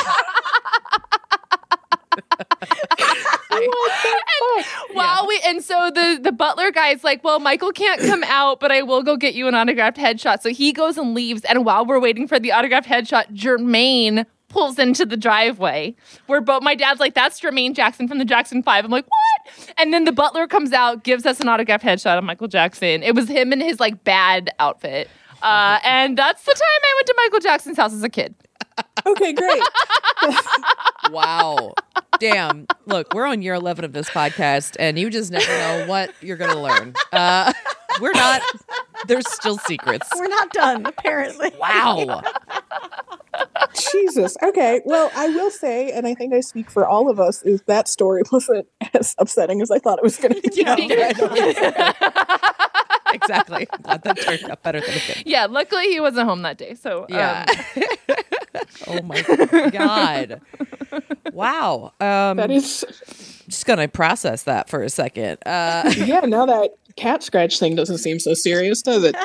F: and so the butler guy's like, well, Michael can't come out, but I will go get you an autographed headshot. So he goes and leaves, and while we're waiting for the autographed headshot, Jermaine pulls into the driveway where my dad's like, that's Jermaine Jackson from the Jackson 5. I'm like, what? And then the butler comes out, gives us an autographed headshot of Michael Jackson. It was him in his like bad outfit. And that's the time I went to Michael Jackson's house as a kid.
H: okay, great.
E: Wow. Damn. Look, we're on year 11 of this podcast, and you just never know what you're going to learn. We're not, there's still secrets.
D: We're not done, apparently.
E: Wow.
H: Jesus. Okay. Well, I will say, and I think I speak for all of us, is that story wasn't as upsetting as I thought it was going to be.
E: Exactly. That turned out better than it did.
F: Yeah, luckily he wasn't home that day. So
E: Yeah. Oh my God. Wow.
H: That is.
E: Just gonna process that for a second.
H: Yeah. Now that cat scratch thing doesn't seem so serious, does it?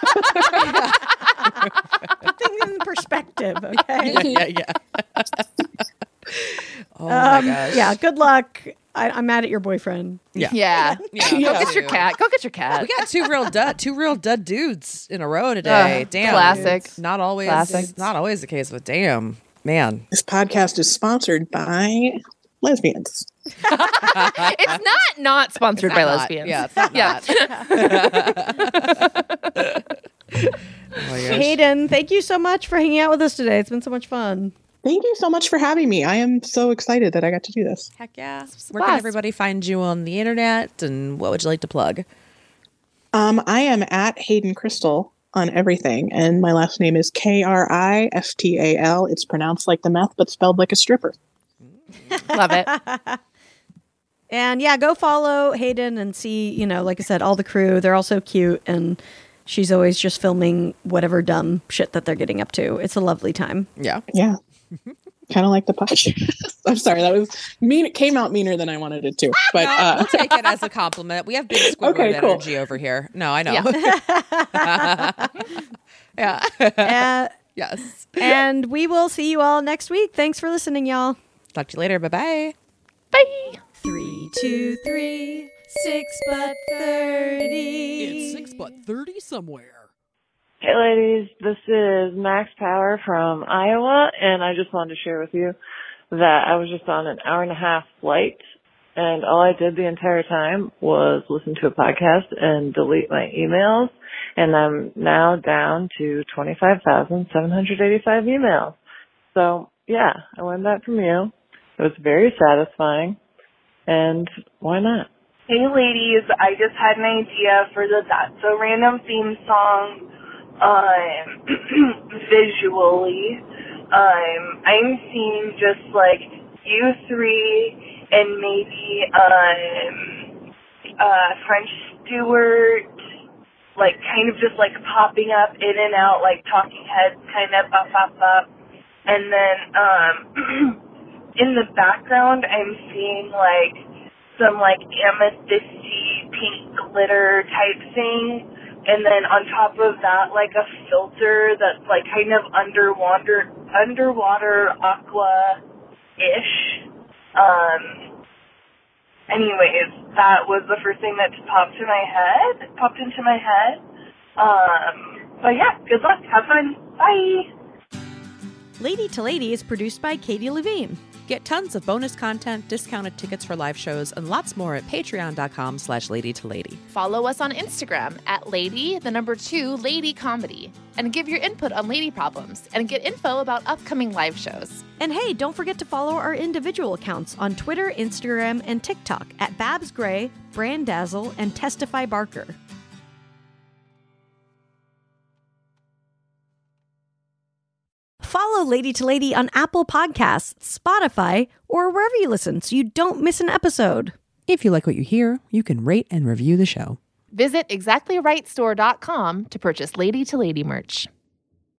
D: Put things in perspective, okay?
E: Yeah. Oh my gosh.
D: Yeah, good luck. I'm mad at your boyfriend.
F: Yeah. Go get your cat. Go get your cat.
E: We got two real dud dudes in a row today. Damn.
F: Classic.
E: Not always the case, but damn. Man.
H: This podcast is sponsored by lesbians.
F: It's not sponsored by lesbians.
E: Yeah, it's not.
F: Yeah.
E: Oh, yeah.
D: Hayden, thank you so much for hanging out with us today. It's been so much fun.
H: Thank you so much for having me. I am so excited that I got to do this.
E: Heck yeah. Where can everybody find you on the internet, and what would you like to plug?
H: I am at Hayden Crystal on everything, and my last name is Kristal. It's pronounced like the meth, but spelled like a stripper.
F: Love it.
D: And yeah, go follow Hayden and see, like I said, all the crew. They're all so cute, and she's always just filming whatever dumb shit that they're getting up to. It's a lovely time.
E: Yeah.
H: Yeah. Kind of like the podcast. I'm sorry, that was mean. It came out meaner than I wanted it to. But
E: we'll take it as a compliment. We have big Squidward energy over here. No, I know. Yeah. Yes.
D: And we will see you all next week. Thanks for listening, y'all.
E: Talk to you later. Bye-bye.
F: Bye.
D: 3, 2, 3, 6 but 30.
K: It's 6 but 30 somewhere.
L: Hey ladies, this is Max Power from Iowa, and I just wanted to share with you that I was just on an 1.5-hour flight, and all I did the entire time was listen to a podcast and delete my emails, and I'm now down to 25,785 emails. So, yeah, I learned that from you. It was very satisfying, and why not?
J: Hey ladies, I just had an idea for the That's So Random theme song. Visually, I'm seeing just like you three and maybe French Stewart, like kind of just like popping up in and out, like talking heads kind of up, and then in the background I'm seeing like some like amethysty pink glitter type thing. And then on top of that, like a filter that's like kind of underwater aqua-ish. Anyways, that was the first thing that popped into my head. But yeah, good luck. Have fun. Bye.
D: Lady to Lady is produced by Katie Levine.
E: Get tons of bonus content, discounted tickets for live shows, and lots more at patreon.com/ladytolady.
F: Follow us on Instagram at lady comedy, and give your input on lady problems, and get info about upcoming live shows.
D: And hey, don't forget to follow our individual accounts on Twitter, Instagram, and TikTok at Babs Gray, Brandazzle, and Testify Barker. Follow Lady to Lady on Apple Podcasts, Spotify, or wherever you listen so you don't miss an episode.
E: If you like what you hear, you can rate and review the show.
F: Visit exactlyrightstore.com to purchase Lady to Lady merch.